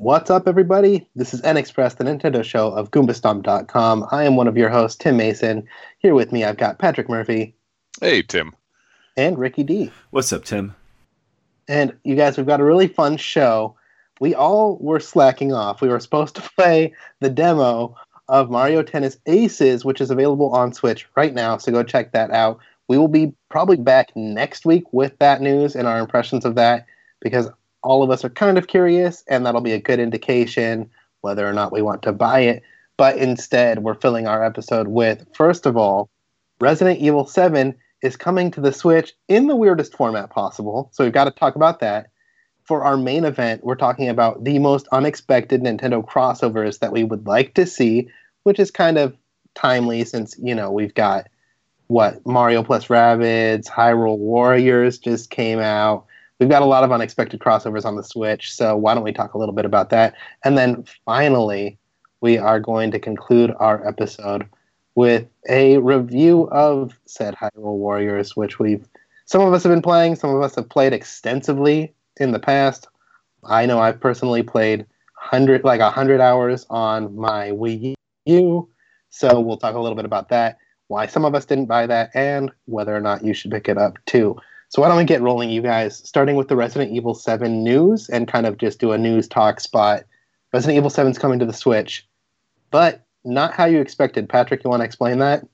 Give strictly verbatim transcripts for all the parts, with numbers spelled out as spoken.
What's up, everybody? This is N Express, the Nintendo show of Goomba Stomp dot com. I am one of your hosts, Tim Mason. Here with me, I've got Patrick Murphy. Hey, Tim. And Ricky D. What's up, Tim? And you guys, we've got a really fun show. We all were slacking off. We were supposed to play the demo of Mario Tennis Aces, which is available on Switch right now, so go check that out. We will be probably back next week with that news and our impressions of that, because all of us are kind of curious, and that'll be a good indication whether or not we want to buy it. But instead, we're filling our episode with, first of all, Resident Evil seven is coming to the Switch in the weirdest format possible, so we've got to talk about that. For our main event, we're talking about the most unexpected Nintendo crossovers that we would like to see, which is kind of timely since, you know, we've got, what, Mario plus Rabbids, Hyrule Warriors just came out. We've got a lot of unexpected crossovers on the Switch, so why don't we talk a little bit about that? And then finally, we are going to conclude our episode with a review of said Hyrule Warriors, which we've, some of us have been playing, some of us have played extensively in the past. I know I've personally played hundred, like a hundred hours on my Wii U, so we'll talk a little bit about that, why some of us didn't buy that, and whether or not you should pick it up too. So why don't we get rolling, you guys, starting with the Resident Evil seven news and kind of just do a news talk spot. Resident Evil seven is coming to the Switch, but not how you expected. Patrick, you want to explain that?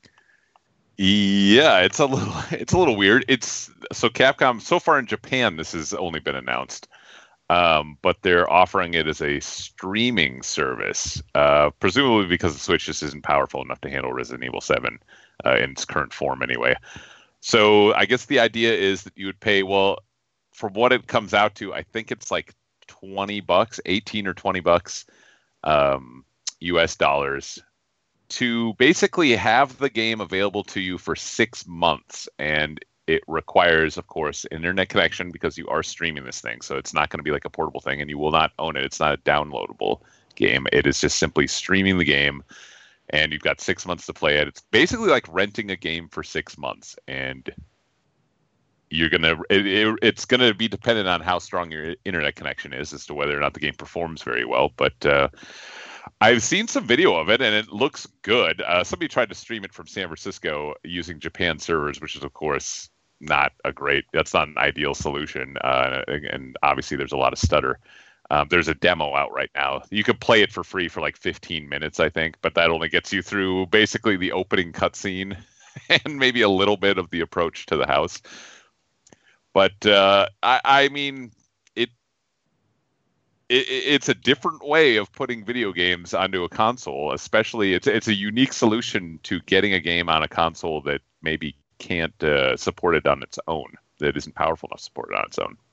Yeah, it's a little it's a little weird. It's so Capcom, so far in Japan, this has only been announced, um, but they're offering it as a streaming service, uh, presumably because the Switch just isn't powerful enough to handle Resident Evil seven uh, in its current form anyway. So I guess the idea is that you would pay, well, from what it comes out to, I think it's like twenty bucks, eighteen or twenty bucks um, U S dollars to basically have the game available to you for six months. And it requires, of course, internet connection because you are streaming this thing. So it's not going to be like a portable thing and you will not own it. It's not a downloadable game. It is just simply streaming the game. And you've got six months to play it. It's basically like renting a game for six months, and you're gonna. It, it, it's gonna be dependent on how strong your internet connection is as to whether or not the game performs very well. But uh, I've seen some video of it, and it looks good. Uh, somebody tried to stream it from San Francisco using Japan servers, which is, of course, not a great. That's not an ideal solution, uh, and obviously there's a lot of stutter. Um, there's a demo out right now. You can play it for free for like fifteen minutes, I think, but that only gets you through basically the opening cutscene and maybe a little bit of the approach to the house. But uh, I, I mean, it, it it's a different way of putting video games onto a console. Especially, it's it's a unique solution to getting a game on a console that maybe can't uh, support it on its own. That isn't powerful enough to support it on its own.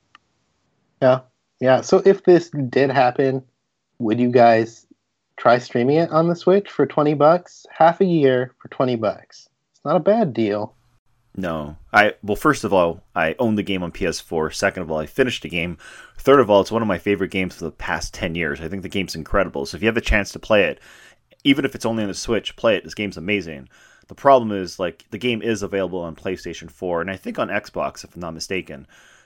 Yeah. Yeah, so if this did happen, would you guys try streaming it on the Switch for twenty bucks? Half a year for twenty bucks. It's not a bad deal. No. I well, first of all, I own the game on P S four. Second of all, I finished the game. Third of all, it's one of my favorite games for the past ten years. I think the game's incredible. So if you have the chance to play it, even if it's only on the Switch, play it. This game's amazing. The problem is, like, the game is available on PlayStation four, and I think on Xbox, if I'm not mistaken.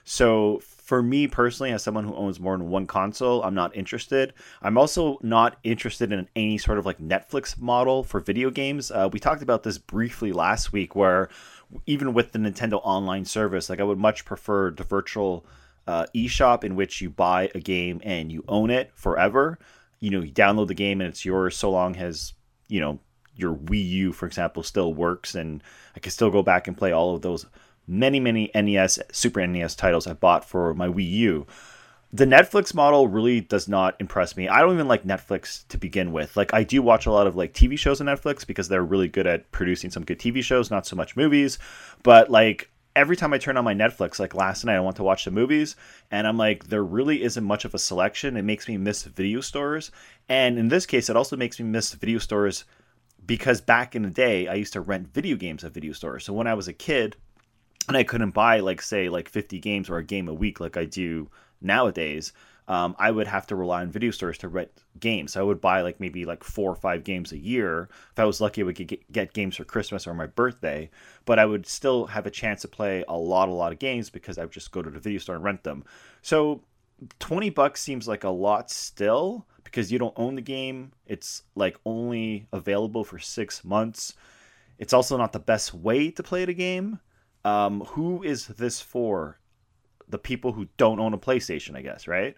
So for me personally, as someone who owns more than one console, I'm not interested. I'm also not interested in any sort of like Netflix model for video games. Uh, we talked about this briefly last week, where even with the Nintendo Online service, like I would much prefer the virtual uh, eShop in which you buy a game and you own it forever. You know, you download the game and it's yours so long as, you know, your Wii U, for example, still works, and I can still go back and play all of those many, many N E S, Super N E S titles I bought for my Wii U. The Netflix model really does not impress me. I don't even like Netflix to begin with. Like, I do watch a lot of like T V shows on Netflix because they're really good at producing some good T V shows, not so much movies. But like every time I turn on my Netflix, like last night I want to watch the movies, and I'm like, there really isn't much of a selection. It makes me miss video stores. And in this case, it also makes me miss video stores because back in the day, I used to rent video games at video stores. So when I was a kid, and I couldn't buy, like, say, like fifty games or a game a week like I do nowadays, um, I would have to rely on video stores to rent games. So I would buy, like, maybe, like, four or five games a year. If I was lucky, I would get, get games for Christmas or my birthday. But I would still have a chance to play a lot, a lot of games because I would just go to the video store and rent them. So twenty bucks seems like a lot still because you don't own the game. It's like only available for six months. It's also not the best way to play the game. Um, who is this for? The people who don't own a PlayStation, I guess, right?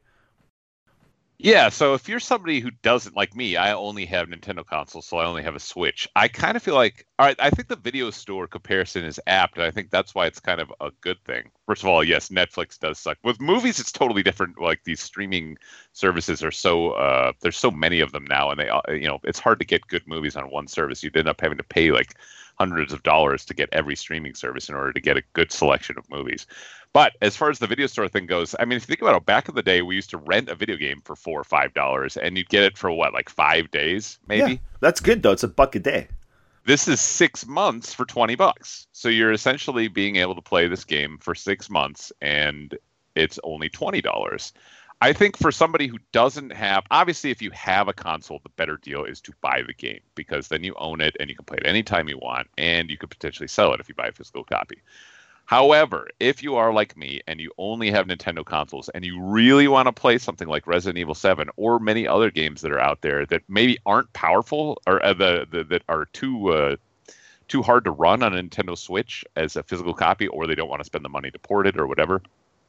Yeah, so if you're somebody who doesn't, like me, I only have Nintendo consoles, so I only have a Switch. I kind of feel like, all right, I think the video store comparison is apt, and I think that's why it's kind of a good thing. First of all, yes, Netflix does suck. With movies, it's totally different. Like, these streaming services are so, uh, there's so many of them now, and they, uh, you know, it's hard to get good movies on one service. You'd end up having to pay like hundreds of dollars to get every streaming service in order to get a good selection of movies. But as far as the video store thing goes, I mean, if you think about it, back in the day, we used to rent a video game for four or five dollars, and you'd get it for what, like five days, maybe? Yeah, that's good though. It's a buck a day. This is six months for twenty bucks. So you're essentially being able to play this game for six months, and it's only twenty dollars. I think for somebody who doesn't have, obviously, if you have a console, the better deal is to buy the game, because then you own it and you can play it anytime you want, and you could potentially sell it if you buy a physical copy. However, if you are like me and you only have Nintendo consoles and you really want to play something like Resident Evil seven or many other games that are out there that maybe aren't powerful or uh, the, the that are too uh, too hard to run on a Nintendo Switch as a physical copy, or they don't want to spend the money to port it or whatever,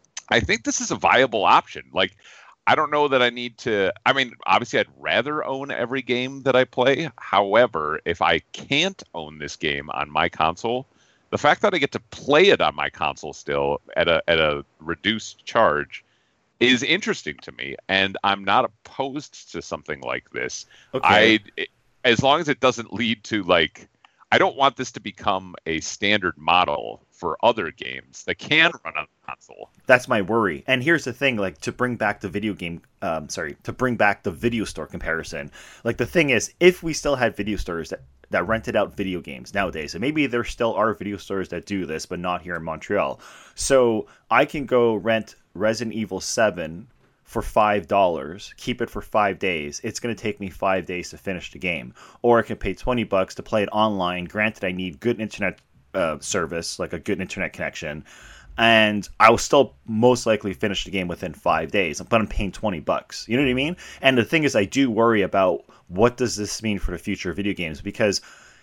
I think this is a viable option. Like, I don't know that I need to. I mean, obviously, I'd rather own every game that I play. However, if I can't own this game on my console, the fact that I get to play it on my console still at a at a reduced charge is interesting to me, and I'm not opposed to something like this. Okay. I, as long as it doesn't lead to, like, I don't want this to become a standard model for other games that can run on the console. That's my worry. And here's the thing, like, to bring back the video game, um, sorry, to bring back the video store comparison. Like, the thing is, if we still had video stores that that rented out video games nowadays, and maybe there still are video stores that do this, but not here in Montreal. So I can go rent Resident Evil seven for five dollars, keep it for five days. It's going to take me five days to finish the game. Or I can pay twenty bucks to play it online. Granted, I need good internet uh, service, like a good internet connection, and I will still most likely finish the game within five days, but I'm paying twenty bucks. You know what I mean? And the thing is, I do worry about what does this mean for the future of video games, because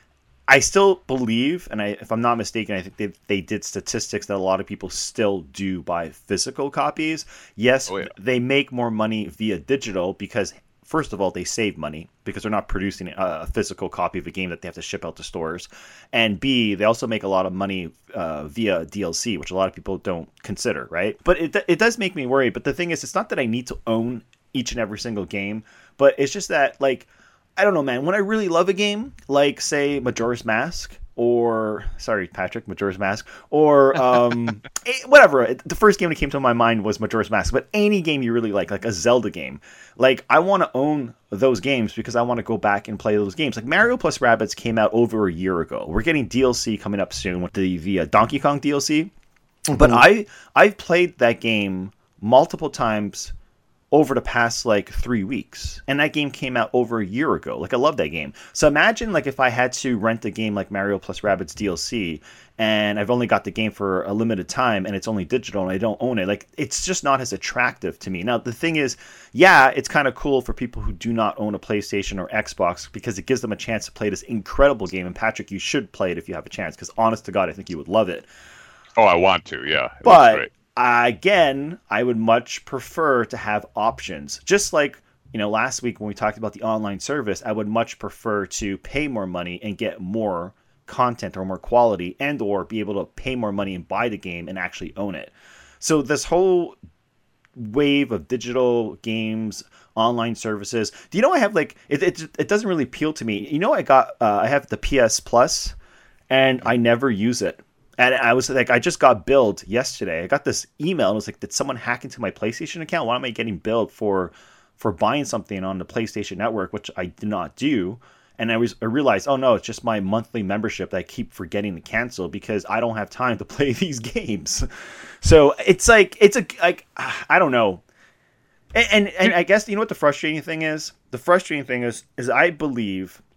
I still believe, and I, if I'm not mistaken, I think they, they did statistics that a lot of people still do buy physical copies. Yes, oh, yeah. They make more money via digital because, first of all, they save money because they're not producing a physical copy of a game that they have to ship out to stores. And B, they also make a lot of money uh, via D L C, which a lot of people don't consider, right? But it it does make me worry. But the thing is, it's not that I need to own each and every single game, but it's just that, like, I don't know, man. When I really love a game, like, say, Majora's Mask, or, sorry, Patrick, Majora's Mask, or um, whatever. The first game that came to my mind was Majora's Mask, but any game you really like, like a Zelda game, like, I want to own those games because I want to go back and play those games. Like, Mario plus Rabbids came out over a year ago. We're getting D L C coming up soon with the, the uh, Donkey Kong D L C. Mm-hmm. But I, I've played that game multiple times over the past like three weeks. And that game came out over a year ago. Like, I love that game. So imagine, like, if I had to rent a game like Mario plus Rabbids D L C and I've only got the game for a limited time and it's only digital and I don't own it. Like, it's just not as attractive to me. Now, the thing is, yeah, it's kind of cool for people who do not own a PlayStation or Xbox because it gives them a chance to play this incredible game. And Patrick, you should play it if you have a chance, because honest to God, I think you would love it. Oh, I want to, yeah. It but looks great. Again, I would much prefer to have options. Just like, you know, last week when we talked about the online service, I would much prefer to pay more money and get more content or more quality, and or be able to pay more money and buy the game and actually own it. So this whole wave of digital games, online services, do you know I have like, it it, it doesn't really appeal to me. You know, I got, uh, I have the P S Plus and I never use it. And I was like, I just got billed yesterday. I got this email. And it was like, did someone hack into my PlayStation account? Why am I getting billed for for buying something on the PlayStation Network, which I did not do? And I was I realized, oh, no, it's just my monthly membership that I keep forgetting to cancel because I don't have time to play these games. So it's like, it's a, like, I don't know. And, and, and I guess, you know what the frustrating thing is? The frustrating thing is, is I believe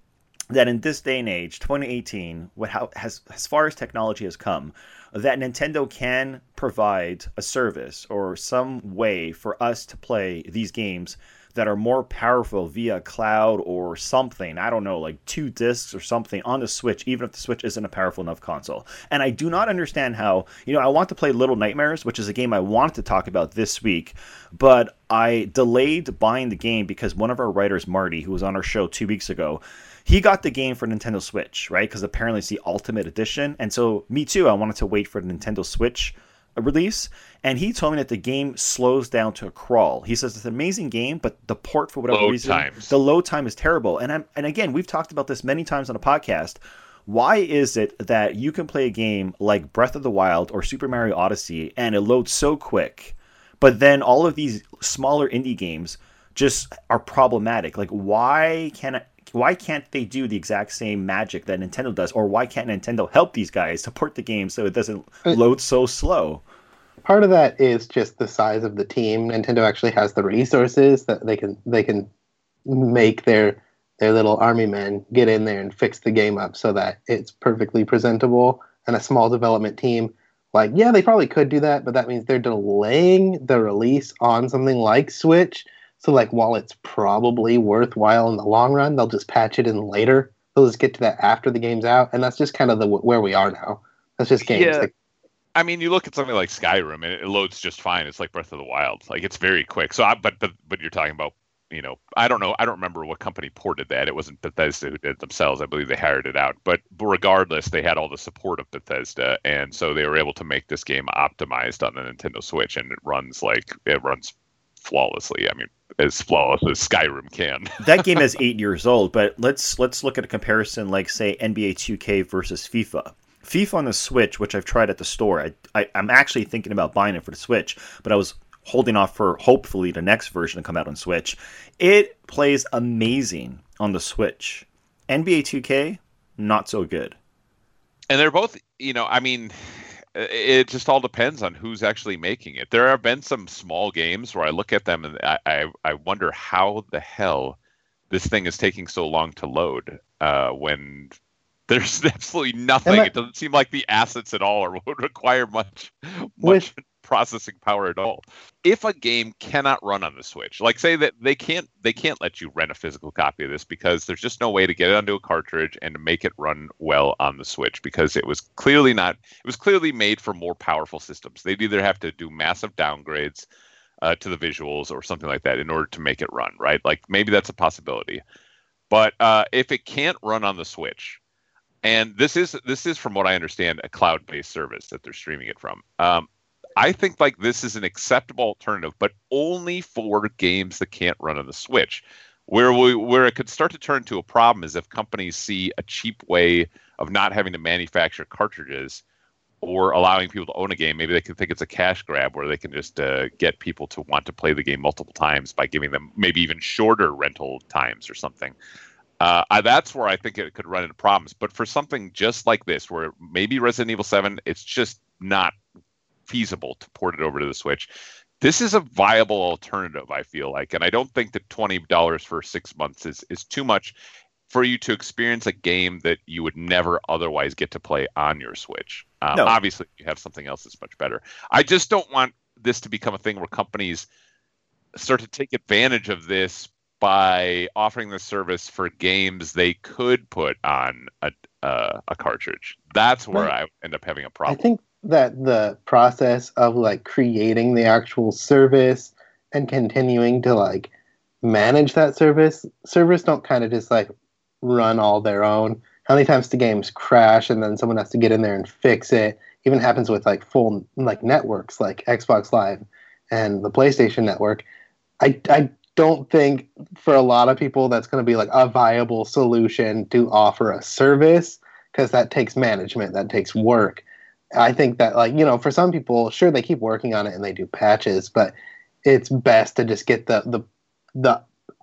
that in this day and age, twenty eighteen, what how has as far as technology has come, that Nintendo can provide a service or some way for us to play these games that are more powerful via cloud or something. I don't know, like two discs or something on the Switch, even if the Switch isn't a powerful enough console. And I do not understand how, you know, I want to play Little Nightmares, which is a game I wanted to talk about this week, but I delayed buying the game because one of our writers, Marty, who was on our show two weeks ago, he got the game for Nintendo Switch, right? Because apparently it's the Ultimate Edition. And so me too, I wanted to wait for the Nintendo Switch release, and he told me that the game slows down to a crawl. He says it's an amazing game, but the port, for whatever load reason, times. the load time is terrible. And I'm, and again, we've talked about this many times on the podcast. Why is it that you can play a game like Breath of the Wild or Super Mario Odyssey and it loads so quick, but then all of these smaller indie games just are problematic? Like, why can't I, why can't they do the exact same magic that Nintendo does? Or why can't Nintendo help these guys to port the game so it doesn't load so slow? Part of that is just the size of the team. Nintendo actually has the resources that they can they can make their their little army men get in there and fix the game up so that it's perfectly presentable. And a small development team, like, yeah, they probably could do that, but that means they're delaying the release on something like Switch. So, like, while it's probably worthwhile in the long run, they'll just patch it in later. They'll just get to that after the game's out, and that's just kind of the where we are now. That's just games. Yeah. Like, I mean, you look at something like Skyrim, and it loads just fine. It's like Breath of the Wild. Like, it's very quick. So, I, but but but you're talking about, you know, I don't know. I don't remember what company ported that. It wasn't Bethesda who did it themselves. I believe they hired it out. But regardless, they had all the support of Bethesda, and so they were able to make this game optimized on the Nintendo Switch, and it runs like it runs flawlessly. I mean, as flawless as Skyrim can. That game is eight years old, but let's let's look at a comparison like, say, N B A two K versus FIFA. FIFA on the Switch, which I've tried at the store, I, I, I'm actually thinking about buying it for the Switch, but I was holding off for hopefully the next version to come out on Switch. It plays amazing on the Switch. N B A two K, not so good. And they're both, you know, I mean, it just all depends on who's actually making it. There have been some small games where I look at them and I, I, I wonder how the hell this thing is taking so long to load uh, when there's absolutely nothing. that, it doesn't seem like the assets at all or would require much, much with, processing power at all. If a game cannot run on the Switch, like say that they can't they can't let you rent a physical copy of this because there's just no way to get it onto a cartridge and to make it run well on the Switch, because it was clearly not it was clearly made for more powerful systems. They'd either have to do massive downgrades uh, to the visuals or something like that in order to make it run, right? Like maybe that's a possibility. But uh, if it can't run on the Switch, and this is this is from what I understand a cloud-based service that they're streaming it from. Um, I think like this is an acceptable alternative, but only for games that can't run on the Switch. Where we where it could start to turn to a problem is if companies see a cheap way of not having to manufacture cartridges or allowing people to own a game. Maybe they can think it's a cash grab where they can just uh, get people to want to play the game multiple times by giving them maybe even shorter rental times or something. Uh, I, that's where I think it could run into problems. But for something just like this, where maybe Resident Evil seven, it's just not feasible to port it over to the Switch. This is a viable alternative, I feel like. And I don't think that twenty dollars for six months is, is too much for you to experience a game that you would never otherwise get to play on your Switch. Um, No. Obviously, you have something else that's much better. I just don't want this to become a thing where companies start to take advantage of this by offering the service for games they could put on a uh, a cartridge. That's where Right. I end up having a I problem. think that the process of like creating the actual service and continuing to like manage that service, servers don't kind of just like run all their own. How many times do games crash and then someone has to get in there and fix it? Even happens with like full like networks like Xbox Live and the PlayStation Network. I I don't think for a lot of people that's going to be like a viable solution to offer a service, because that takes management, that takes work. I think that, like, you know, for some people, sure, they keep working on it and they do patches, but it's best to just get the the the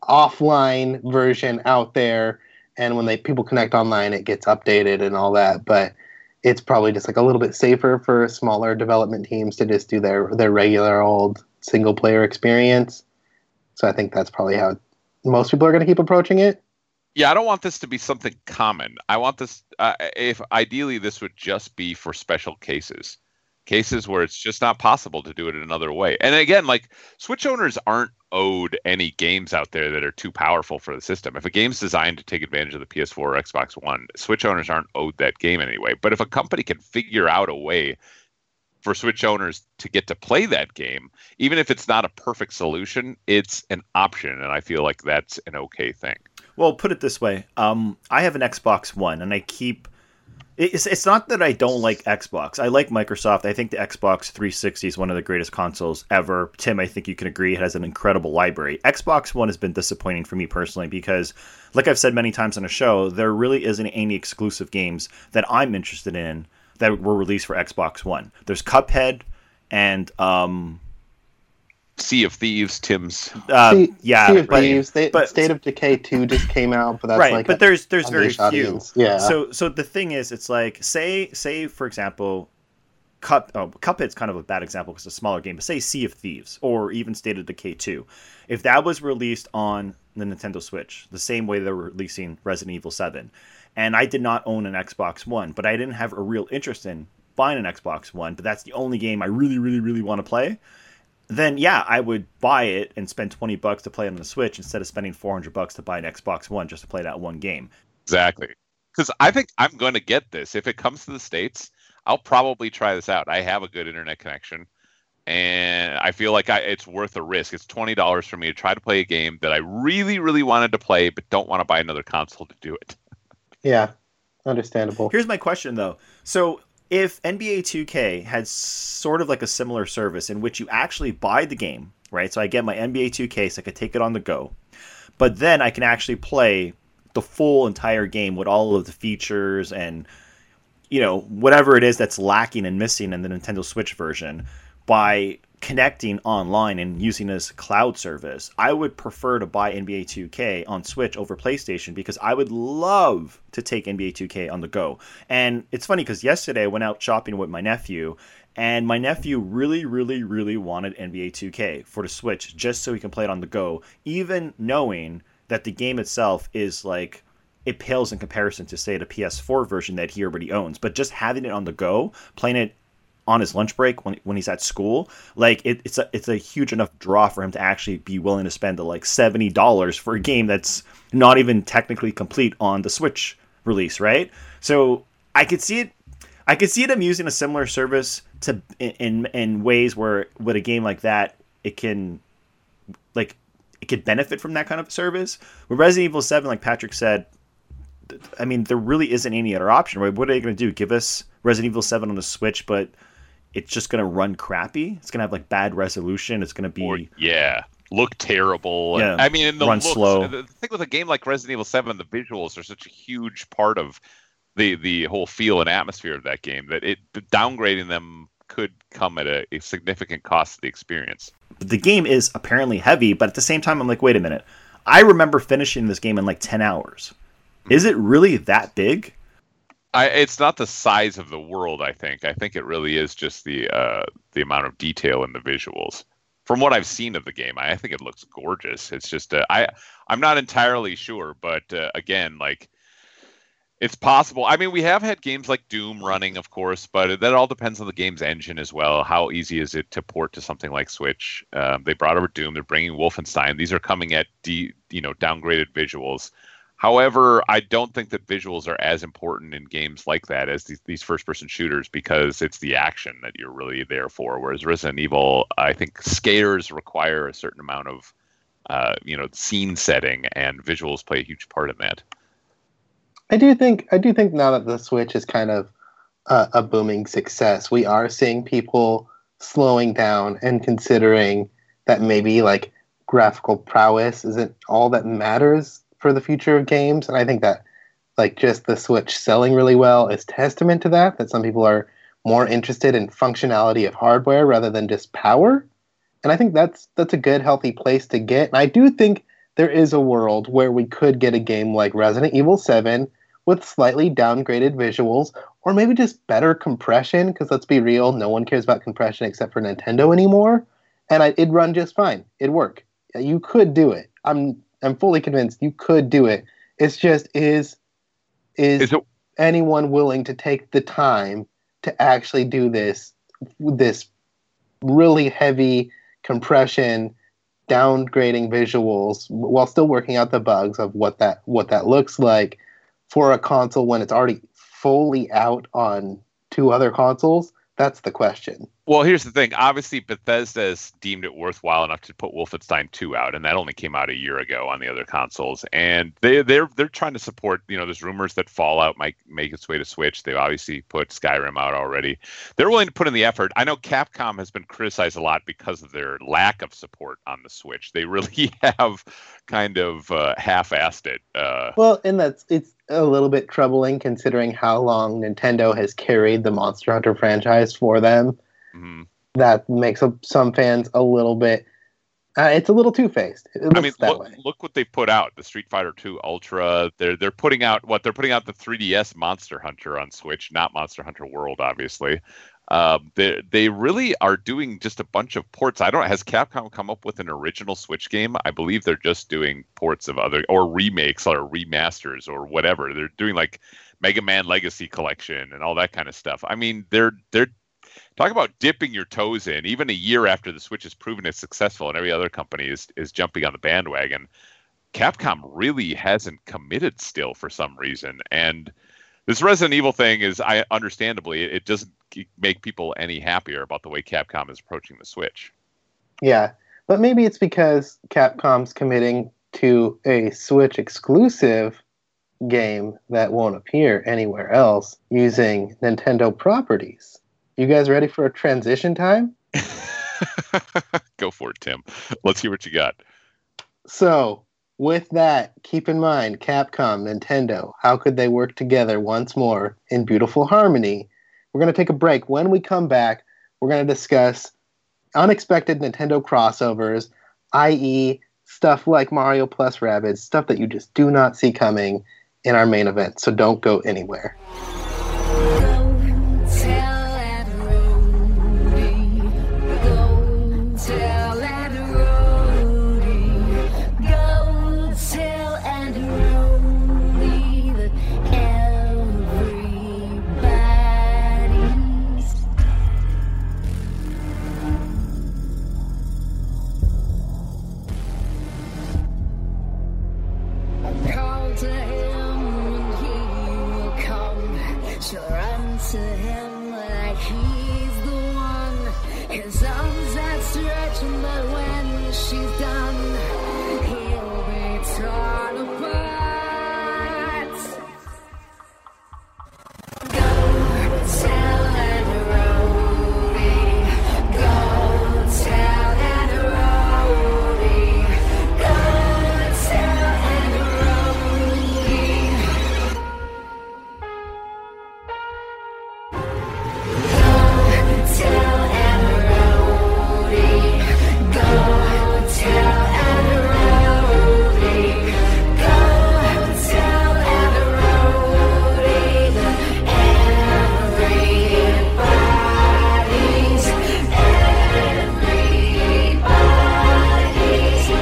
offline version out there, and when they people connect online, it gets updated and all that. But it's probably just like a little bit safer for smaller development teams to just do their their regular old single player experience. So I think that's probably how most people are going to keep approaching it. Yeah, I don't want this to be something common. I want this, uh, if ideally, this would just be for special cases, cases where it's just not possible to do it another way. And again, like Switch owners aren't owed any games out there that are too powerful for the system. If a game's designed to take advantage of the P S four or Xbox One, Switch owners aren't owed that game anyway. But if a company can figure out a way for Switch owners to get to play that game, even if it's not a perfect solution, it's an option. And I feel like that's an okay thing. Well, put it this way. Um, I have an Xbox One, and I keep... It's, it's not that I don't like Xbox. I like Microsoft. I think the Xbox three sixty is one of the greatest consoles ever. Tim, I think you can agree, it has an incredible library. Xbox One has been disappointing for me personally because, like I've said many times on the show, there really isn't any exclusive games that I'm interested in that were released for Xbox One. There's Cuphead and... Um, Sea of Thieves, Tim's. Uh, sea, yeah, sea of but, Thieves. They, but, State of Decay two just came out, but that's right. like but a, there's there's a very niche few. audience. Yeah. So so the thing is, it's like say say for example, Cup oh, Cuphead's kind of a bad example because it's a smaller game. But say Sea of Thieves or even State of Decay two, if that was released on the Nintendo Switch, the same way they're releasing Resident Evil seven, and I did not own an Xbox One, but I didn't have a real interest in buying an Xbox One, but that's the only game I really really really want to play. Then yeah, I would buy it and spend twenty bucks to play it on the Switch instead of spending four hundred bucks to buy an Xbox One just to play that one game. Exactly. Because I think I'm going to get this. If it comes to the States, I'll probably try this out. I have a good internet connection, and I feel like I, it's worth a risk. It's twenty dollars for me to try to play a game that I really, really wanted to play, but don't want to buy another console to do it. Yeah, understandable. Here's my question, though. So if N B A two K had sort of like a similar service in which you actually buy the game, right? So I get my N B A two K so I could take it on the go, but then I can actually play the full entire game with all of the features and, you know, whatever it is that's lacking and missing in the Nintendo Switch version by connecting online and using this cloud service. I would prefer to buy N B A two K on Switch over PlayStation because I would love to take N B A two K on the go. And it's funny because yesterday I went out shopping with my nephew, and my nephew really, really, really wanted N B A two K for the Switch just so he can play it on the go, even knowing that the game itself is like, it pales in comparison to, say, the P S four version that he already owns. But just having it on the go, playing it on his lunch break when when he's at school, like it, it's a it's a huge enough draw for him to actually be willing to spend the like seventy dollars for a game that's not even technically complete on the Switch release, right? So I could see it. I could see them using a similar service to in in ways where with a game like that, it can like it could benefit from that kind of service. With Resident Evil seven, like Patrick said, I mean, there really isn't any other option. Right? What are they going to do? Give us Resident Evil seven on the Switch, but it's just going to run crappy? It's going to have like bad resolution. It's going to be... Or, yeah, look terrible. Yeah, I mean, in the run looks, slow. The thing with a game like Resident Evil seven, the visuals are such a huge part of the, the whole feel and atmosphere of that game that it downgrading them could come at a, a significant cost to the experience. The game is apparently heavy, but at the same time, I'm like, wait a minute. I remember finishing this game in like ten hours. Is it really that big? I, it's not the size of the world, I think. I think it really is just the uh, the amount of detail in the visuals. From what I've seen of the game, I, I think it looks gorgeous. It's just, uh, I, I'm not entirely sure, but uh, again, like, it's possible. I mean, we have had games like Doom running, of course, but that all depends on the game's engine as well. How easy is it to port to something like Switch? Um, they brought over Doom. They're bringing Wolfenstein. These are coming at de, you know downgraded visuals. However, I don't think that visuals are as important in games like that as these, these first-person shooters because it's the action that you're really there for. Whereas Resident Evil, I think skaters require a certain amount of, uh, you know, scene setting, and visuals play a huge part in that. I do think I do think now that the Switch is kind of uh, a booming success, we are seeing people slowing down and considering that maybe like graphical prowess isn't all that matters for the future of games. And I think that like just the Switch selling really well is testament to that, that some people are more interested in functionality of hardware rather than just power. And I think that's that's a good, healthy place to get. And I do think there is a world where we could get a game like Resident Evil seven with slightly downgraded visuals, or maybe just better compression, because let's be real, no one cares about compression except for Nintendo anymore. And I, it'd run just fine. It'd work. You could do it. I'm I'm fully convinced you could do it It's just is is, Is it- anyone willing to take the time to actually do this this really heavy compression, downgrading visuals while still working out the bugs of what that what that looks like for a console when it's already fully out on two other consoles? That's the question. Well, here's the thing. Obviously, Bethesda has deemed it worthwhile enough to put Wolfenstein two out, and that only came out a year ago on the other consoles. And they they're they're trying to support. You know, there's rumors that Fallout might make its way to Switch. They've obviously put Skyrim out already. They're willing to put in the effort. I know Capcom has been criticized a lot because of their lack of support on the Switch. They really have kind of uh, half-assed it. Uh, Well, and that's it's a little bit troubling considering how long Nintendo has carried the Monster Hunter franchise for them. mm-hmm. That makes some fans a little bit. Uh, it's a little two-faced. It looks I mean, that look, way. look what they put out. The Street Fighter two Ultra. They're they're putting out what they're putting out the three D S Monster Hunter on Switch, not Monster Hunter World, obviously. Um, they they really are doing just a bunch of ports. I don't. Has Capcom come up with an original Switch game? I believe they're just doing ports of other or remakes or remasters or whatever. They're doing like Mega Man Legacy Collection and all that kind of stuff. I mean, they're they're talk about dipping your toes in. Even a year after the Switch has proven it's successful, and every other company is is jumping on the bandwagon, Capcom really hasn't committed still for some reason. And this Resident Evil thing is, I understandably, it doesn't make people any happier about the way Capcom is approaching the Switch. Yeah, but maybe it's because Capcom's committing to a Switch exclusive game that won't appear anywhere else using Nintendo properties. You guys ready for a transition time? Go for it, Tim. Let's hear what you got. So, with that, keep in mind, Capcom, Nintendo, how could they work together once more in beautiful harmony? We're going to take a break. When we come back, we're going to discuss unexpected Nintendo crossovers, that is stuff like Mario plus Rabbids, stuff that you just do not see coming in our main event. So don't go anywhere. To him like he's the one. His arms outstretched, but when she's done, he'll be torn apart. Go tell that roadie. Go tell that roadie. Go tell that roadie. Tell everybody, go tell everybody, go tell everybody that everybody's, everybody's,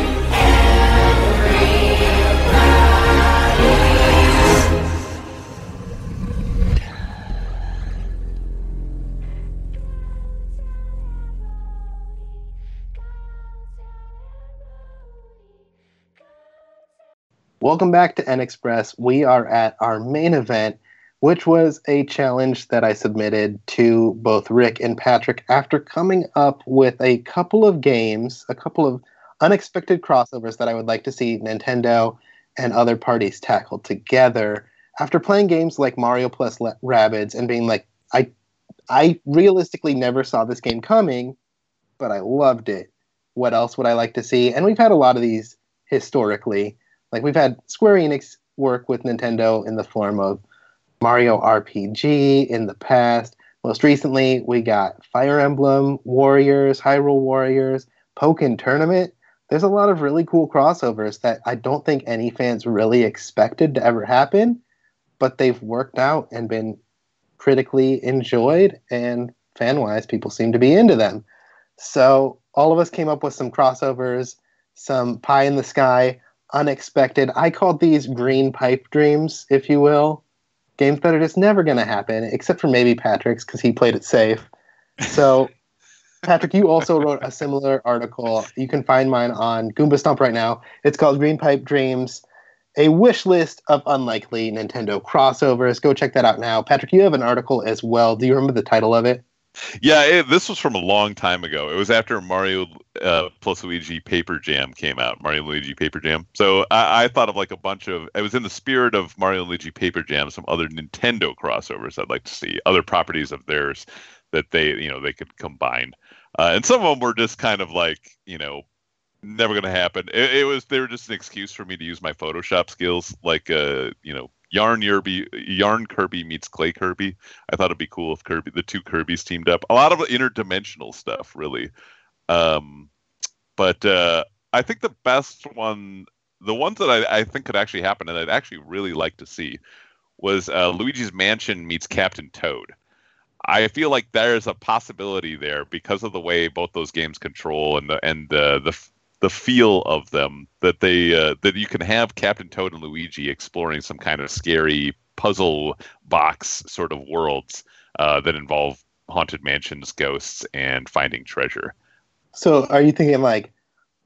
Welcome back to N Express. We are at our main event, which was a challenge that I submitted to both Rick and Patrick after coming up with a couple of games, a couple of unexpected crossovers that I would like to see Nintendo and other parties tackle together. After playing games like Mario plus Le- Rabbids and being like, I, I realistically never saw this game coming, but I loved it. What else would I like to see? And we've had a lot of these historically. Like, we've had Square Enix work with Nintendo in the form of Mario R P G in the past. Most recently, we got Fire Emblem Warriors, Hyrule Warriors, Pokken Tournament. There's a lot of really cool crossovers that I don't think any fans really expected to ever happen, but they've worked out and been critically enjoyed, and fan-wise, people seem to be into them. So all of us came up with some crossovers, some pie in the sky, unexpected. I called these green pipe dreams, if you will. Games that are just never going to happen, except for maybe Patrick's because he played it safe. So, Patrick, you also wrote a similar article. You can find mine on Goomba Stomp right now. It's called Green Pipe Dreams, a wish list of unlikely Nintendo crossovers. Go check that out now. Patrick, you have an article as well. Do you remember the title of it? Yeah, it, this was from a long time ago. It was after Mario uh, plus Luigi Paper Jam came out. Mario and Luigi Paper Jam. So I, I thought of like a bunch of. It was in the spirit of Mario and Luigi Paper Jam. Some other Nintendo crossovers I'd like to see. Other properties of theirs that they, you know, they could combine. Uh, and some of them were just kind of like, you know, never going to happen. It, it was. They were just an excuse for me to use my Photoshop skills, like, uh, you know. Yarn Kirby, Yarn Kirby meets Clay Kirby. I thought it'd be cool if Kirby, the two Kirbys teamed up. A lot of interdimensional stuff, really. Um, but uh, I think the best one, the ones that I, I think could actually happen, and I'd actually really like to see, was uh, Luigi's Mansion meets Captain Toad. I feel like there's a possibility there because of the way both those games control and the and the the the feel of them, that they uh, that you can have Captain Toad and Luigi exploring some kind of scary puzzle box sort of worlds uh, that involve haunted mansions, ghosts, and finding treasure. So are you thinking like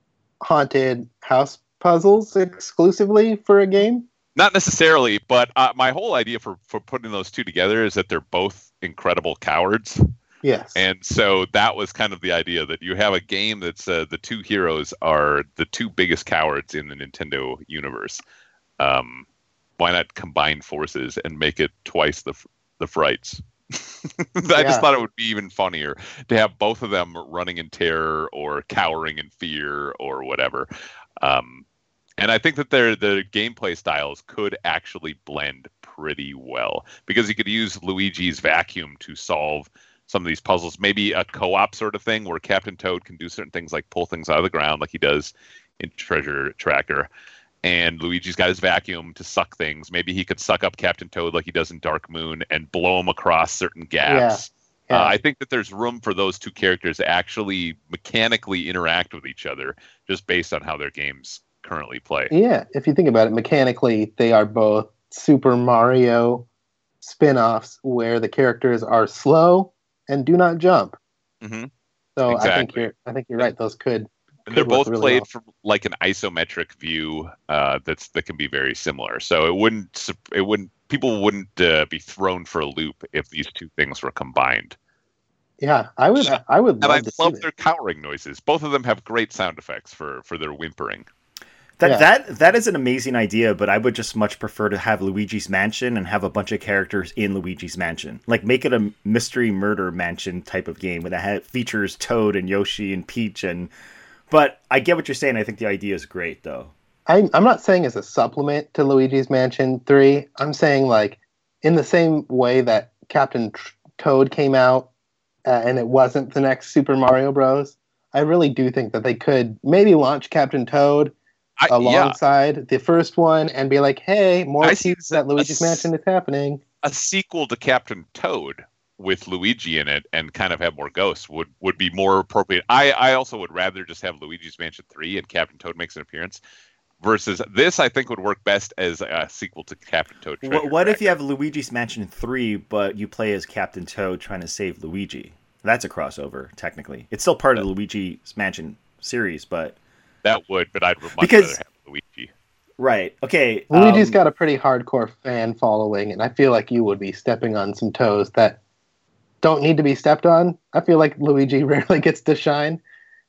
haunted house puzzles exclusively for a game? Not necessarily, but uh, my whole idea for, for putting those two together is that they're both incredible cowards. Yes. And so that was kind of the idea, that you have a game that's uh, the two heroes are the two biggest cowards in the Nintendo universe. Um, why not combine forces and make it twice the the frights? I Yeah. just thought it would be even funnier to have both of them running in terror or cowering in fear or whatever. Um, and I think that their the gameplay styles could actually blend pretty well, because you could use Luigi's vacuum to solve some of these puzzles, maybe a co-op sort of thing where Captain Toad can do certain things like pull things out of the ground like he does in Treasure Tracker. And Luigi's got his vacuum to suck things. Maybe he could suck up Captain Toad like he does in Dark Moon and blow him across certain gaps. Yeah, yeah. Uh, I think that there's room for those two characters to actually mechanically interact with each other just based on how their games currently play. Yeah, if you think about it, mechanically, they are both Super Mario spin-offs where the characters are slow and do not jump. Mm-hmm. So I think Exactly. you're I think you're right. Those could And they're could work both really played well. from like an isometric view uh, that's that can be very similar. So it wouldn't sup- it wouldn't people wouldn't uh, be thrown for a loop if these two things were combined. Yeah, I would I would And love I to see love that. their cowering noises. Both of them have great sound effects for for their whimpering. That Yeah. that that is an amazing idea, but I would just much prefer to have Luigi's Mansion and have a bunch of characters in Luigi's Mansion. Like make it a mystery murder mansion type of game that ha- features Toad and Yoshi and Peach and. But I get what you're saying. I think the idea is great, though. I, I'm not saying as a supplement to Luigi's Mansion three. I'm saying like in the same way that Captain Tr- Toad came out uh, and it wasn't the next Super Mario Bros. I really do think that they could maybe launch Captain Toad I, yeah, alongside the first one and be like, hey, more I see teams that a Luigi's s- Mansion is happening. a sequel to Captain Toad with Luigi in it and kind of have more ghosts would, would be more appropriate. I, I also would rather just have Luigi's Mansion three and Captain Toad makes an appearance versus this. I think would work best as a sequel to Captain Toad. Treasure What, what if Tracker. you have Luigi's Mansion three, but you play as Captain Toad trying to save Luigi? That's a crossover, technically. It's still part of the Luigi's Mansion series, but That would, but I'd much Because- rather have Luigi. right. Okay. Luigi's um, got a pretty hardcore fan following, and I feel like you would be stepping on some toes that don't need to be stepped on. I feel like Luigi rarely gets to shine.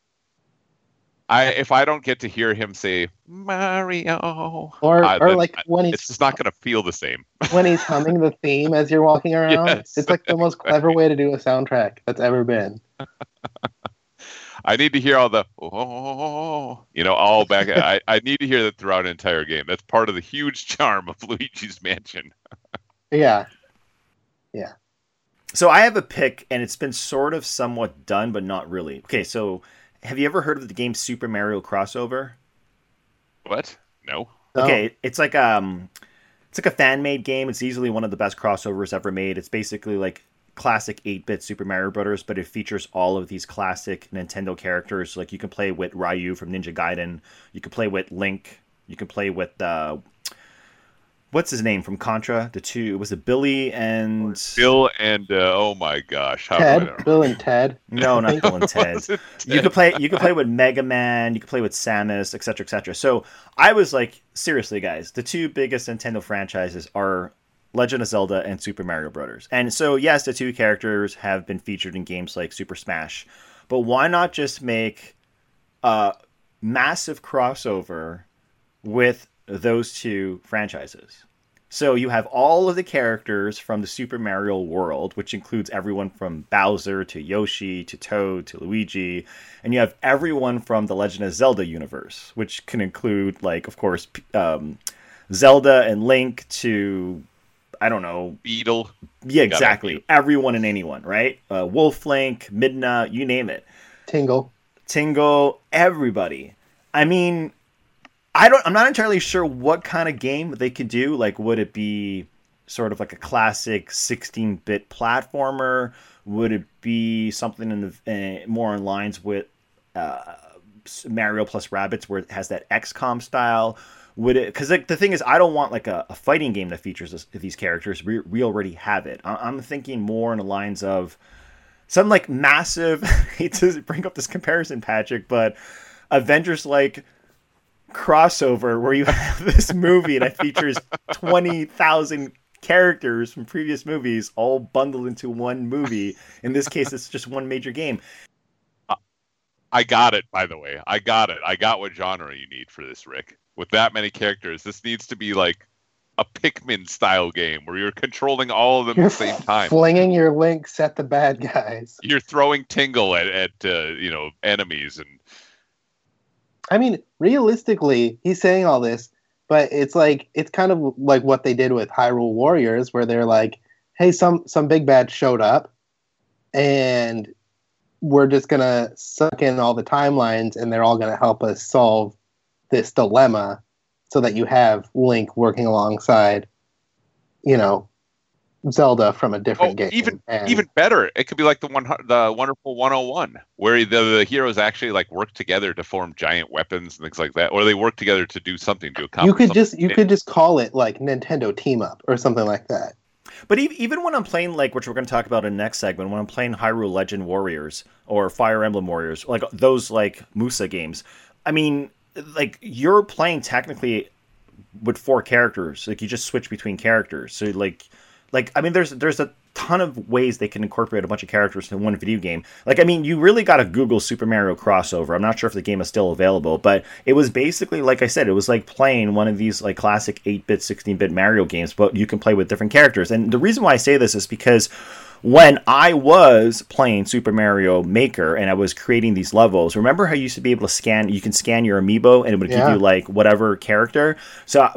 I if I don't get to hear him say Mario, Or, uh, or then like when it's he's just not going to feel the same. when he's humming the theme as you're walking around. Yes, It's like the most clever way to do a soundtrack that's ever been. I need to hear all the oh, you know, all back. I, I need to hear that throughout an entire game. That's part of the huge charm of Luigi's Mansion. Yeah. So I have a pick, and it's been sort of somewhat done, but not really. Okay, so have you ever heard of the game Super Mario Crossover? What? No. No. Okay, it's like um, it's like a fan made game. It's easily one of the best crossovers ever made. It's basically like classic eight bit Super Mario Brothers, but it features all of these classic Nintendo characters. Like you can play with Ryu from Ninja Gaiden. You can play with Link You can play with uh, what's his name from Contra? The two was it Billy and Bill and uh, oh my gosh, how do I Ted, know? Bill and Ted. no, not Bill and Ted. Was it You Ted? could play. You could play with Mega Man. You could play with Samus, et cetera, et cetera. So I was like, seriously, guys, the two biggest Nintendo franchises are Legend of Zelda and Super Mario Brothers. And so, yes, the two characters have been featured in games like Super Smash, but why not just make a massive crossover with those two franchises? So you have all of the characters from the Super Mario world, which includes everyone from Bowser to Yoshi to Toad to Luigi, and you have everyone from the Legend of Zelda universe, which can include, like, of course, p- um, Zelda and Link to, I don't know, Beetle. yeah, Got it. exactly, everyone and anyone, right? Uh, Wolf Link, Midna, you name it. Tingle. Tingle, everybody. I mean, I don't. I'm not entirely sure what kind of game they could do. Like, would it be sort of like a classic sixteen-bit platformer? Would it be something in the uh, more in lines with uh, Mario plus Rabbids, where it has that X COM style? Would it? Because like, the thing is, I don't want like a, a fighting game that features this, these characters. We we already have it. I, I'm thinking more in the lines of some like massive. I hate to bring up this comparison, Patrick, but Avengers like crossover where you have this movie that features twenty thousand characters from previous movies all bundled into one movie. In this case, it's just one major game. I got it, by the way. I got it. I got what genre you need for this, Rick. With that many characters, this needs to be like a Pikmin style game where you're controlling all of them You're at the same time. flinging your links at the bad guys. You're throwing Tingle at, at uh, you know, enemies, and I mean, realistically, he's saying all this, but it's like it's kind of like what they did with Hyrule Warriors, where they're like, "Hey, some some big bad showed up, and we're just gonna suck in all the timelines, and they're all gonna help us solve this dilemma, so that you have Link working alongside, you know, Zelda from a different oh, game." even And- even better, it could be like the one the Wonderful one oh one, where the, the heroes actually like work together to form giant weapons and things like that, or they work together to do something to accomplish. you could something. just you could just call it like Nintendo Team Up or something like that. But e- even when I'm playing, like, which we're going to talk about in the next segment, when I'm playing Hyrule Legend Warriors or Fire Emblem Warriors, like those like Musa games, I mean, like you're playing technically with four characters. Like you just switch between characters. So like, like I mean, there's there's a ton of ways they can incorporate a bunch of characters in one video game. Like, I mean, you really got to Google Super Mario crossover. I'm not sure if the game is still available, but it was basically, like I said, it was like playing one of these like classic eight-bit, sixteen-bit Mario games, but you can play with different characters. And the reason why I say this is because when I was playing Super Mario Maker and I was creating these levels, remember how you used to be able to scan, you can scan your amiibo and it would Yeah. give you like whatever character. So,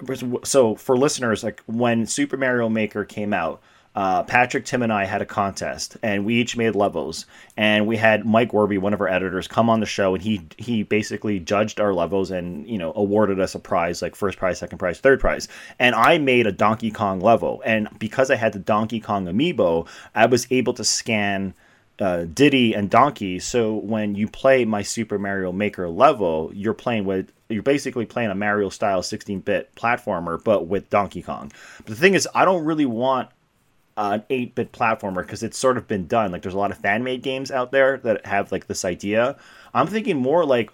so for listeners, like when Super Mario Maker came out, uh, Patrick, Tim, and I had a contest, and we each made levels. And we had Mike Warby, one of our editors, come on the show, and he he basically judged our levels and, you know, awarded us a prize, like first prize, second prize, third prize. And I made a Donkey Kong level, and because I had the Donkey Kong amiibo, I was able to scan uh, Diddy and Donkey. So when you play my Super Mario Maker level, you're playing with you're basically playing a Mario style sixteen-bit platformer, but with Donkey Kong. But the thing is, I don't really want Uh, an eight-bit platformer because it's sort of been done. Like there's a lot of fan-made games out there that have like this idea. I'm thinking more like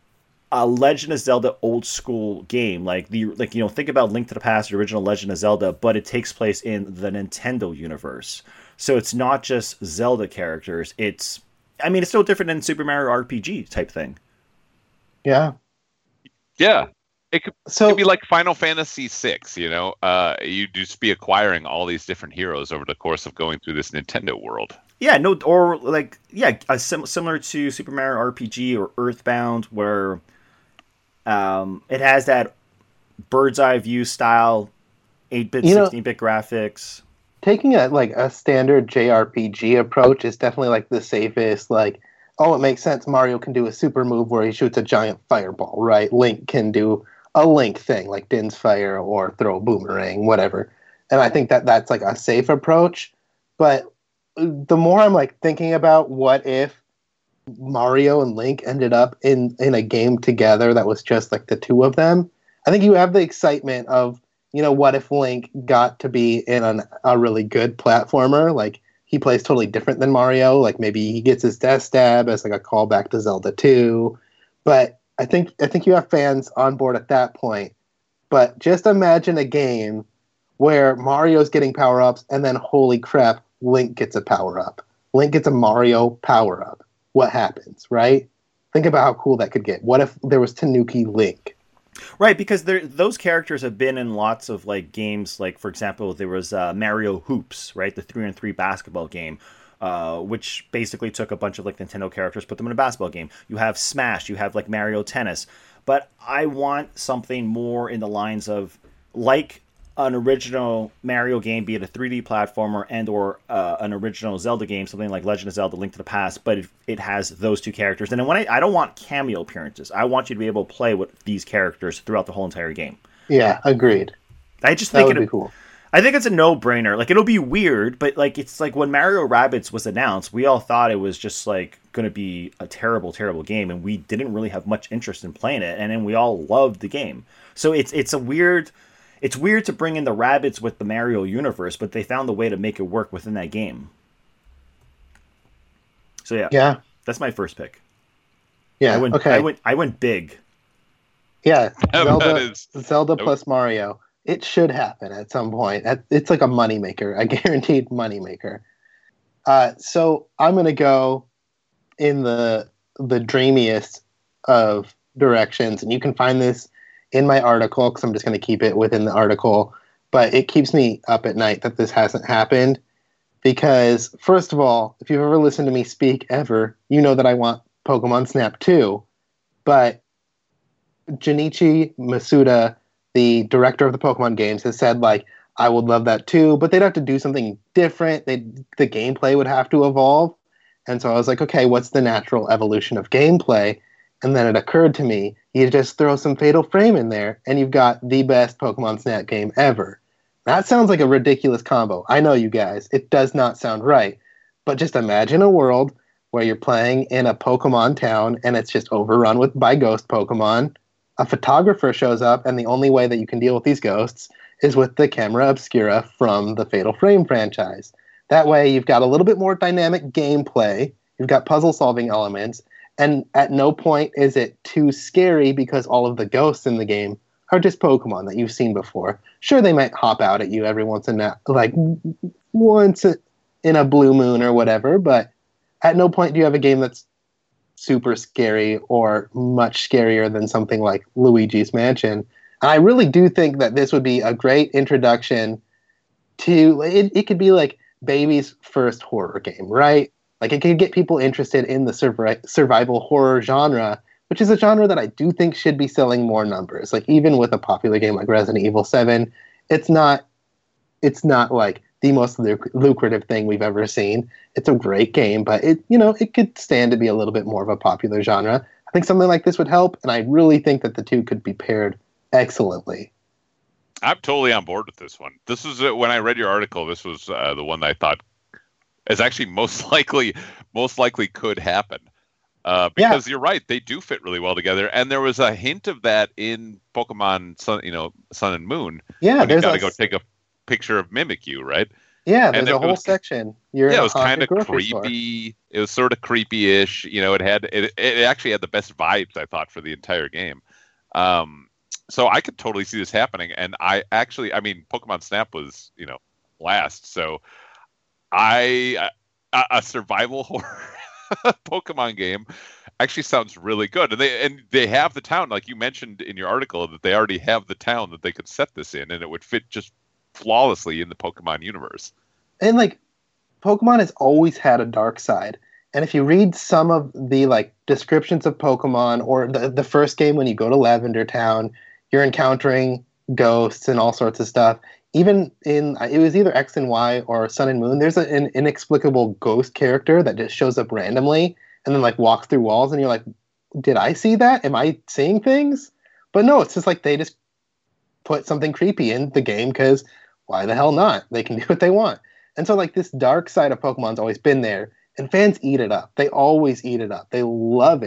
a Legend of Zelda old school game, like the like you know think about Link to the Past, the original Legend of Zelda, but it takes place in the Nintendo universe. So it's not just Zelda characters. It's I mean it's still different than Super Mario R P G type thing. Yeah. yeah, it could. So It'd be like Final Fantasy six, you know. Uh, you'd just be acquiring all these different heroes over the course of going through this Nintendo world. Yeah, no, or like yeah, a sim- similar to Super Mario R P G or Earthbound, where um, it has that bird's eye view style, eight-bit, You know- sixteen-bit graphics. taking a like a standard J R P G approach is definitely like the safest. Like, oh, it makes sense. Mario can do a super move where he shoots a giant fireball, right? Link can do a Link thing like Din's Fire or throw a boomerang, whatever. And I think that that's like a safe approach. But the more I'm like thinking about what if Mario and Link ended up in in a game together that was just like the two of them, I think you have the excitement of, you know, what if Link got to be in an, a really good platformer? Like, he plays totally different than Mario. Like, maybe he gets his death stab as like a callback to Zelda two. But I think I think you have fans on board at that point. But just imagine a game where Mario's getting power-ups and then, holy crap, Link gets a power-up. Link gets a Mario power-up. What happens, right? Think about how cool that could get. What if there was Tanuki Link? Right, because there, those characters have been in lots of like games. Like, for example, there was uh, Mario Hoops, right, the three on three basketball game, uh, which basically took a bunch of like Nintendo characters, put them in a basketball game. You have Smash, you have like Mario Tennis, but I want something more in the lines of like an original Mario game, be it a three D platformer and or uh, an original Zelda game, something like Legend of Zelda: Link to the Past, but it, it has those two characters. And then when I, I don't want cameo appearances. I want you to be able to play with these characters throughout the whole entire game. Yeah, agreed. I just That think would it, be cool. I think it's a no-brainer. Like, it'll be weird, but like it's like when Mario Rabbids was announced, we all thought it was just like going to be a terrible, terrible game, and we didn't really have much interest in playing it. And then we all loved the game. So it's it's a weird. It's weird to bring in the Rabbids with the Mario universe, but they found a way to make it work within that game. So yeah, Yeah, that's my first pick. yeah, I went, okay. I went, I went big. Yeah, That Zelda, is- Zelda plus Mario. It should happen at some point. At- It's like a moneymaker, a guaranteed moneymaker. Uh, so I'm going to go in the the dreamiest of directions, and you can find this in my article because I'm just going to keep it within the article. But it keeps me up at night that this hasn't happened because, first of all, if you've ever listened to me speak ever, you know that I want Pokemon Snap two. But Junichi Masuda, the director of the Pokemon games, has said, like, I would love that too, but they'd have to do something different. They the gameplay would have to evolve. And so I was like, okay, what's the natural evolution of gameplay? And then it occurred to me, you just throw some Fatal Frame in there, and you've got the best Pokemon Snap game ever. That sounds like a ridiculous combo. I know, you guys. It does not sound right. But just imagine a world where you're playing in a Pokemon town, and it's just overrun with by ghost Pokemon. A photographer shows up, and the only way that you can deal with these ghosts is with the Camera Obscura from the Fatal Frame franchise. That way, you've got a little bit more dynamic gameplay. You've got puzzle-solving elements. And at no point is it too scary because all of the ghosts in the game are just Pokemon that you've seen before. Sure, they might hop out at you every once in a, like once in a blue moon or whatever, but at no point do you have a game that's super scary or much scarier than something like Luigi's Mansion. And I really do think that this would be a great introduction to it. It could be like baby's first horror game, right? Like, it could get people interested in the survi- survival horror genre, which is a genre that I do think should be selling more numbers. Like, even with a popular game like Resident Evil seven, it's not it's not like the most luc- lucrative thing we've ever seen. It's a great game, but it you know it could stand to be a little bit more of a popular genre. I think something like this would help, and I really think that the two could be paired excellently. I'm totally on board with this one. This is uh, when I read your article. This was uh, the one that I thought is actually most likely, most likely could happen. Uh, because yeah. You're right, they do fit really well together, and there was a hint of that in Pokemon Sun, you know, Sun and Moon. Yeah, when you got to a... go take a picture of Mimikyu, right? Yeah, there's and a whole was, section. You're yeah, in it was kind of creepy. Store. It was sort of creepy-ish. You know, it had it, it actually had the best vibes, I thought, for the entire game. Um, so I could totally see this happening, and I actually, I mean, Pokemon Snap was, you know, last, so I a, a survival horror Pokemon game actually sounds really good, and they and they have the town, like you mentioned in your article, that they already have the town that they could set this in, and it would fit just flawlessly in the Pokemon universe. And like, Pokemon has always had a dark side, and if you read some of the like descriptions of Pokemon, or the the first game when you go to Lavender Town, you're encountering ghosts and all sorts of stuff. Even in, it was either X and Y or Sun and Moon, there's an inexplicable ghost character that just shows up randomly and then like walks through walls, and you're like, did I see that? Am I seeing things? But no, it's just like they just put something creepy in the game because why the hell not? They can do what they want. And so like this dark side of Pokemon's always been there, and fans eat it up. They always eat it up. They love it.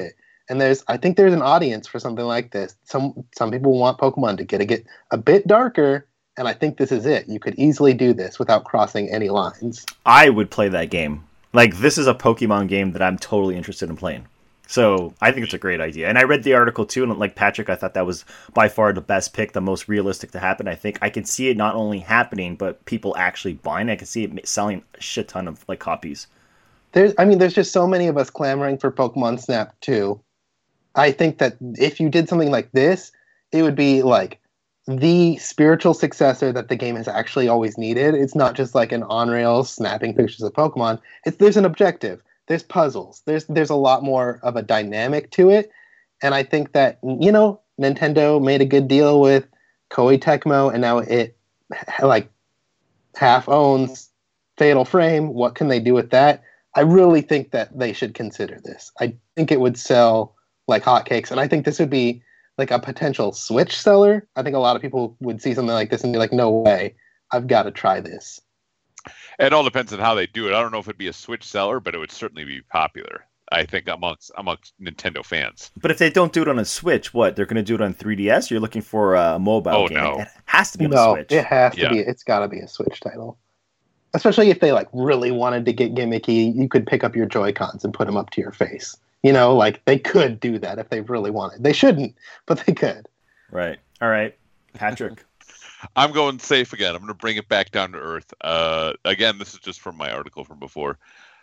And there's, I think there's an audience for something like this. Some some people want Pokemon to get a, get a bit darker, and I think this is it. You could easily do this without crossing any lines. I would play that game. Like, this is a Pokemon game that I'm totally interested in playing. So I think it's a great idea. And I read the article too, and like Patrick, I thought that was by far the best pick, the most realistic to happen. I think I can see it not only happening, but people actually buying it. I can see it selling a shit ton of like copies. There's, I mean, there's just so many of us clamoring for Pokemon Snap two. I think that if you did something like this, it would be like the spiritual successor that the game has actually always needed. It's not just like an on-rails snapping pictures of Pokemon. It's there's an objective. There's puzzles. There's there's a lot more of a dynamic to it. And I think that, you know, Nintendo made a good deal with Koei Tecmo, and now it like half owns Fatal Frame. What can they do with that? I really think that they should consider this. I think it would sell like hotcakes, and I think this would be like a potential Switch seller. I think a lot of people would see something like this and be like, no way, I've got to try this. It all depends on how they do it. I don't know if it'd be a Switch seller, but it would certainly be popular, I think, amongst amongst Nintendo fans. But if they don't do it on a Switch, what? They're going to do it on three D S? You're looking for a mobile Oh, game. no. It has to be on No, the Switch. it has to Yeah. be. It's got to be a Switch title. Especially if they like really wanted to get gimmicky, you could pick up your Joy-Cons and put them up to your face. You know, like they could do that if they really wanted. They shouldn't, but they could. Right. All right. Patrick. I'm going safe again. I'm going to bring it back down to earth. Uh, again, this is just from my article from before.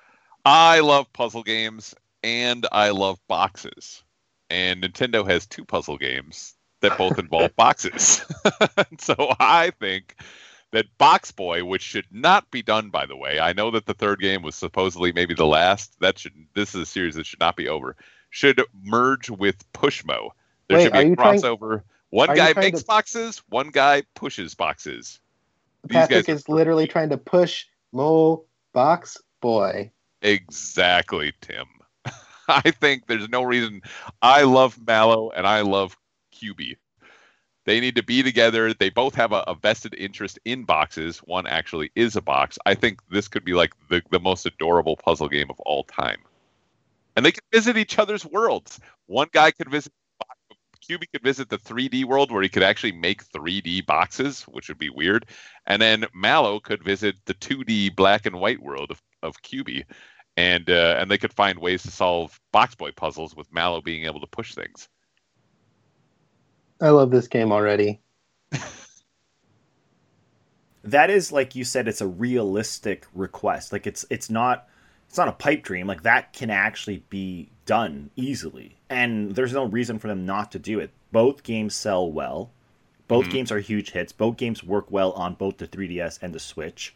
I love puzzle games, and I love boxes. And Nintendo has two puzzle games that both involve boxes. So I think that Box Boy, which should not be done, by the way, I know that the third game was supposedly maybe the last. That should This is a series that should not be over. Should merge with Pushmo. There Wait, should be are a you trying- crossover. One are you guy trying makes to- boxes, one guy pushes boxes. These Patrick guys is literally trying to push Mo Box Boy. Exactly, Tim. I think there's no reason. I love Mallow and I love Q B. They need to be together. They both have a, a vested interest in boxes. One actually is a box. I think this could be like the, the most adorable puzzle game of all time. And they could visit each other's worlds. One guy could visit, Q B could visit the three D world where he could actually make three D boxes, which would be weird. And then Mallow could visit the two D black and white world of, of Q B. And, uh, and they could find ways to solve Box Boy puzzles with Mallow being able to push things. I love this game already. That is, like you said, it's a realistic request. Like it's it's not it's not a pipe dream. Like that can actually be done easily, and there's no reason for them not to do it. Both games sell well. Both Mhm. games are huge hits. Both games work well on both the three D S and the Switch.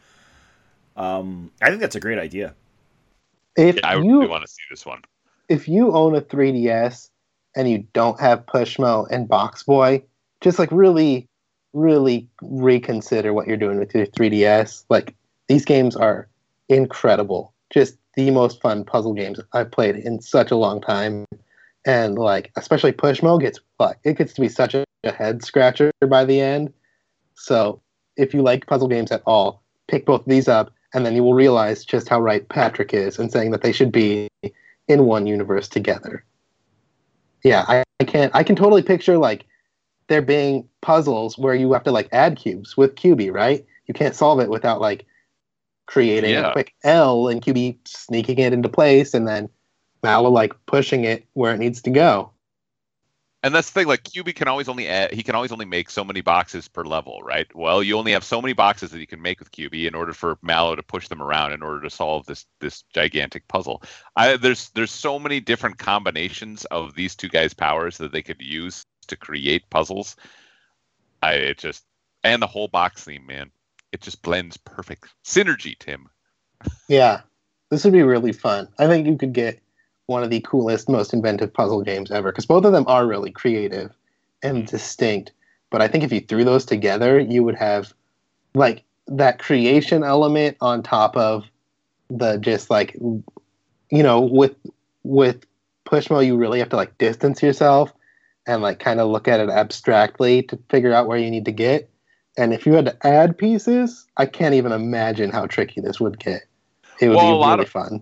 Um, I think that's a great idea. If Yeah, I you really want to see this one. if you own a three D S and you don't have Pushmo and Box Boy, just like really, really reconsider what you're doing with your three D S. Like these games are incredible. Just the most fun puzzle games I've played in such a long time. And like especially Pushmo gets like it gets to be such a, a head scratcher by the end. So if you like puzzle games at all, pick both of these up and then you will realize just how right Patrick is in saying that they should be in one universe together. Yeah, I, I can't. I can totally picture like there being puzzles where you have to like add cubes with Q B, right? You can't solve it without like creating Yeah. a quick L and Q B sneaking it into place, and then Mallow like pushing it where it needs to go. And that's the thing, like Q B can always only add, he can always only make so many boxes per level, right? Well, you only have so many boxes that you can make with Q B in order for Mallow to push them around in order to solve this this gigantic puzzle. I, there's there's so many different combinations of these two guys' powers that they could use to create puzzles. I it just and the whole box theme, man, it just blends perfect. Synergy, Tim. Yeah, this would be really fun. I think you could get one of the coolest, most inventive puzzle games ever, because both of them are really creative and distinct. But I think if you threw those together, you would have like that creation element on top of the just like, you know, with with Pushmo, you really have to like distance yourself and like kind of look at it abstractly to figure out where you need to get. And if you had to add pieces, I can't even imagine how tricky this would get. It would Well, a be lot really of- fun.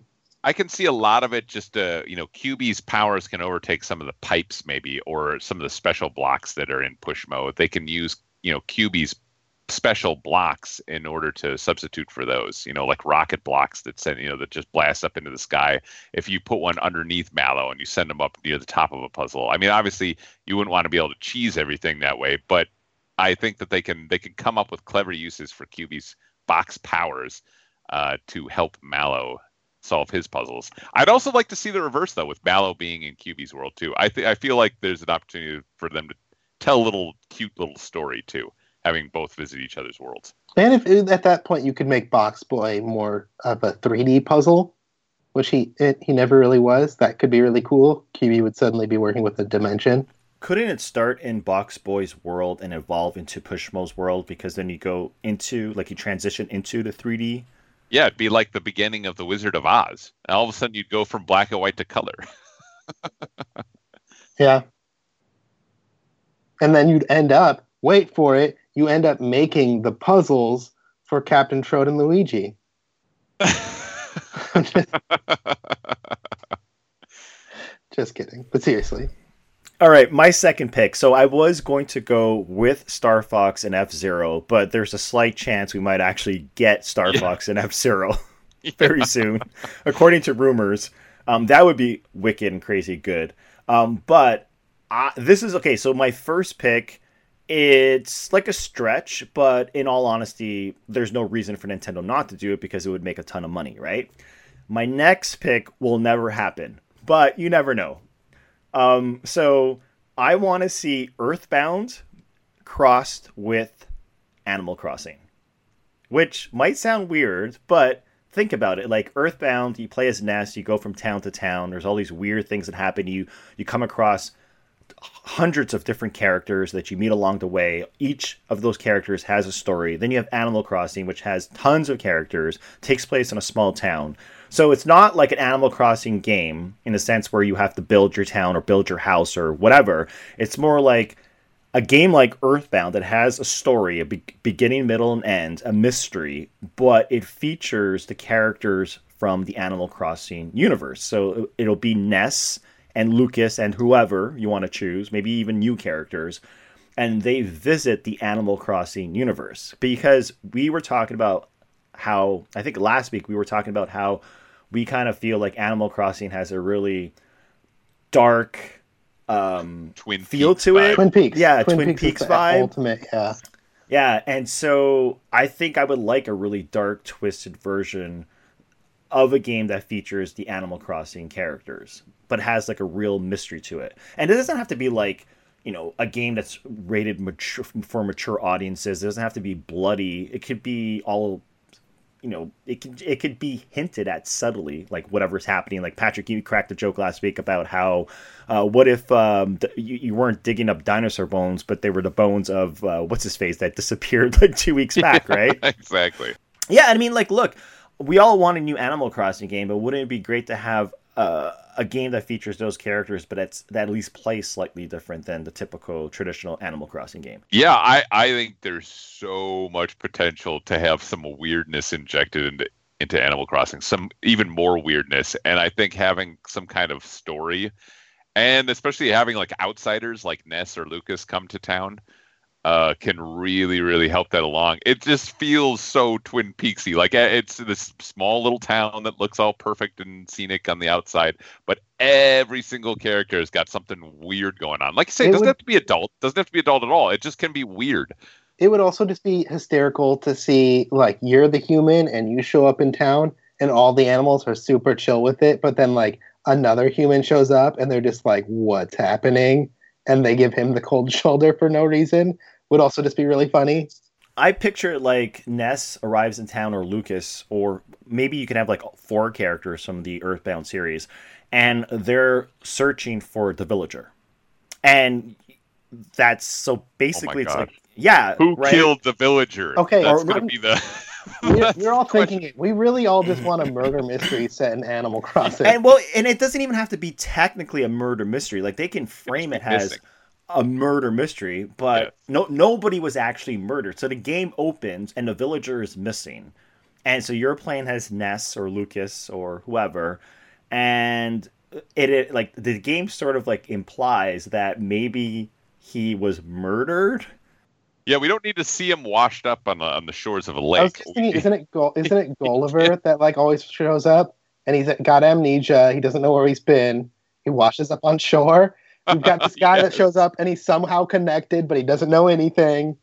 I can see a lot of it just, uh, you know, Q B's powers can overtake some of the pipes maybe, or some of the special blocks that are in push mode. They can use, you know, Q B's special blocks in order to substitute for those, you know, like rocket blocks that send, you know, that just blast up into the sky. If you put one underneath Mallow and you send them up near the top of a puzzle, I mean, obviously you wouldn't want to be able to cheese everything that way, but I think that they can they can come up with clever uses for Q B's box powers uh, to help Mallow solve his puzzles. I'd also like to see the reverse though, with Mallow being in Q B's world too. I think I feel like there's an opportunity for them to tell a little cute little story too, having both visit each other's worlds. And if at that point you could make Box Boy more of a three D puzzle, which he it, he never really was, that could be really cool. Q B would suddenly be working with a dimension. Couldn't it start in Box Boy's world and evolve into Pushmo's world? Because then you go into, like, you transition into the three D. Yeah, it'd be like the beginning of the Wizard of Oz. And all of a sudden you'd go from black and white to color. Yeah. And then you'd end up, wait for it, you end up making the puzzles for Captain Toad and Luigi. Just kidding. But seriously. All right, my second pick. So I was going to go with Star Fox and F-Zero, but there's a slight chance we might actually get Star Yeah. Fox and F-Zero very soon, according to rumors. Um, that would be wicked and crazy good. Um, but I, this is okay. So my first pick, it's like a stretch, but in all honesty, there's no reason for Nintendo not to do it because it would make a ton of money, right? My next pick will never happen, but you never know. Um, so I want to see Earthbound crossed with Animal Crossing, which might sound weird, but think about it. Like Earthbound, you play as Ness, you go from town to town. There's all these weird things that happen to you. You come across hundreds of different characters that you meet along the way. Each of those characters has a story. Then you have Animal Crossing, which has tons of characters, takes place in a small town. So it's not like an Animal Crossing game in a sense where you have to build your town or build your house or whatever. It's more like a game like Earthbound that has a story, a be- beginning, middle, and end, a mystery, but it features the characters from the Animal Crossing universe. So it'll be Ness and Lucas and whoever you want to choose, maybe even new characters, and they visit the Animal Crossing universe. Because we were talking about how, I think last week we were talking about how we kind of feel like Animal Crossing has a really dark um, Twin feel Peaks to vibe. it. Twin Peaks. Yeah, Twin, is Peaks the vibe. Ultimate, yeah. Yeah, and so I think I would like a really dark, twisted version of a game that features the Animal Crossing characters, but has like a real mystery to it. And it doesn't have to be like, you know, a game that's rated mature, for mature audiences. It doesn't have to be bloody. It could be all, you know, it could it could be hinted at subtly, like whatever's happening. Like Patrick, you cracked a joke last week about how, uh, what if um, th- you, you weren't digging up dinosaur bones, but they were the bones of uh, what's his face that disappeared like two weeks back, right? Exactly. Yeah, I mean, like, look, we all want a new Animal Crossing game, but wouldn't it be great to have uh, a game that features those characters, but it's, that at least plays slightly different than the typical traditional Animal Crossing game? Yeah, I, I think there's so much potential to have some weirdness injected into into Animal Crossing, some even more weirdness, and I think having some kind of story, and especially having like outsiders like Ness or Lucas come to town, uh, can really, really help that along. It just feels so Twin Peaksy. Like it's this small little town that looks all perfect and scenic on the outside, but every single character has got something weird going on. Like you say, it It doesn't would- have to be adult. Doesn't have to be adult at all. It just can be weird. It would also just be hysterical to see, like, you're the human and you show up in town and all the animals are super chill with it, but then, like, another human shows up and they're just like, what's happening? And they give him the cold shoulder for no reason. Would also just be really funny. I picture it like Ness arrives in town, or Lucas, or maybe you can have like four characters from the Earthbound series, and they're searching for the villager. And that's so basically it's God. like, yeah, Who right? killed the villager? Okay, That's or- going to be the... We're, we're all thinking it. We really all just want a murder mystery set in Animal Crossing. And well, and it doesn't even have to be technically a murder mystery. Like they can frame it as missing. a murder mystery, but Yes. no nobody was actually murdered. So the game opens and the villager is missing. And so you're playing as Ness or Lucas or whoever, and it, it like the game sort of like implies that maybe he was murdered. Yeah, we don't need to see him washed up on the, on the shores of a I was lake. just thinking, isn't it Gul- isn't it Gulliver that like always shows up and he's got amnesia? He doesn't know where he's been. He washes up on shore. We've got this guy that Yes. shows up and he's somehow connected, but he doesn't know anything.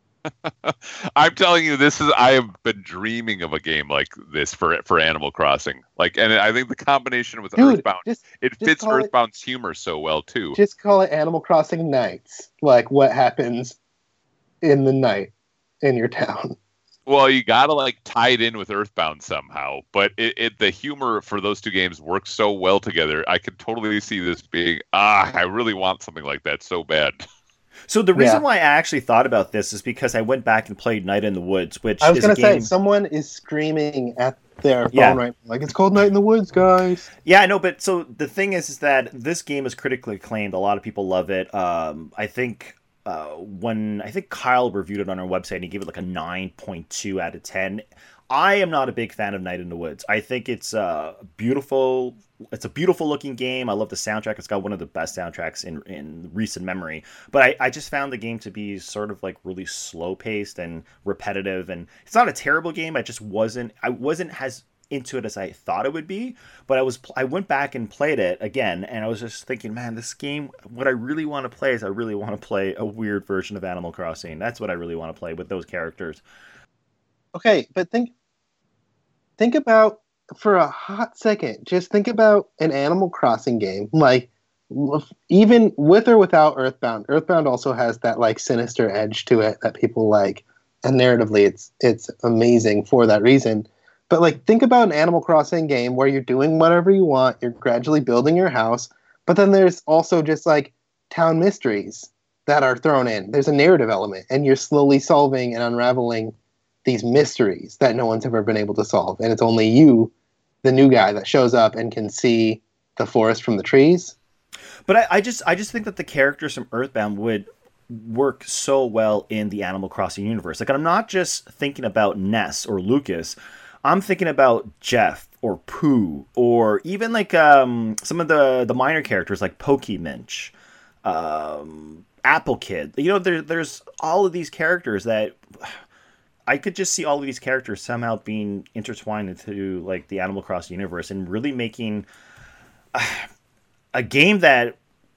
I'm telling you, this is. I have been dreaming of a game like this for for Animal Crossing. Like, and I think the combination with Dude, Earthbound, just it just fits call it- Earthbound's humor so well too. just call it Animal Crossing Nights. Like what happens in the night in your town. Well, you gotta like tie it in with Earthbound somehow, but it, it the humor for those two games works so well together. I could totally see this being. Ah, I really want something like that so bad. So the reason Yeah. why I actually thought about this is because I went back and played Night in the Woods, which I was is gonna a game. say someone is screaming at their phone Yeah. right now, like it's called Night in the Woods, guys. Yeah, I know, but so the thing is, is that this game is critically acclaimed. A lot of people love it. Um, I think uh, when I think Kyle reviewed it on our website, and he gave it like a nine point two out of ten. I am not a big fan of Night in the Woods. I think it's uh, beautiful. It's a beautiful looking game. I love the soundtrack. It's got one of the best soundtracks in in recent memory. But I, I just found the game to be sort of like really slow paced and repetitive. And it's not a terrible game. I just wasn't. I wasn't as into it as I thought it would be. But I was. I went back and played it again, and I was just thinking, man, this game. What I really want to play is I really want to play a weird version of Animal Crossing. That's what I really want to play with those characters. Okay, but think think about for a hot second. Just think about an Animal Crossing game, like even with or without Earthbound. Earthbound also has that like sinister edge to it that people like, and narratively, it's it's amazing for that reason. But like, think about an Animal Crossing game where you're doing whatever you want, you're gradually building your house, but then there's also just like town mysteries that are thrown in. There's a narrative element, and you're slowly solving and unraveling these mysteries that no one's ever been able to solve. And it's only you, the new guy, that shows up and can see the forest from the trees. But I, I just I just think that the characters from Earthbound would work so well in the Animal Crossing universe. Like, I'm not just thinking about Ness or Lucas. I'm thinking about Jeff or Pooh, or even like um, some of the, the minor characters like Pokeminch, um, Apple Kid. You know, there, there's all of these characters that I could just see all of these characters somehow being intertwined into like the Animal Crossing universe and really making uh, a game that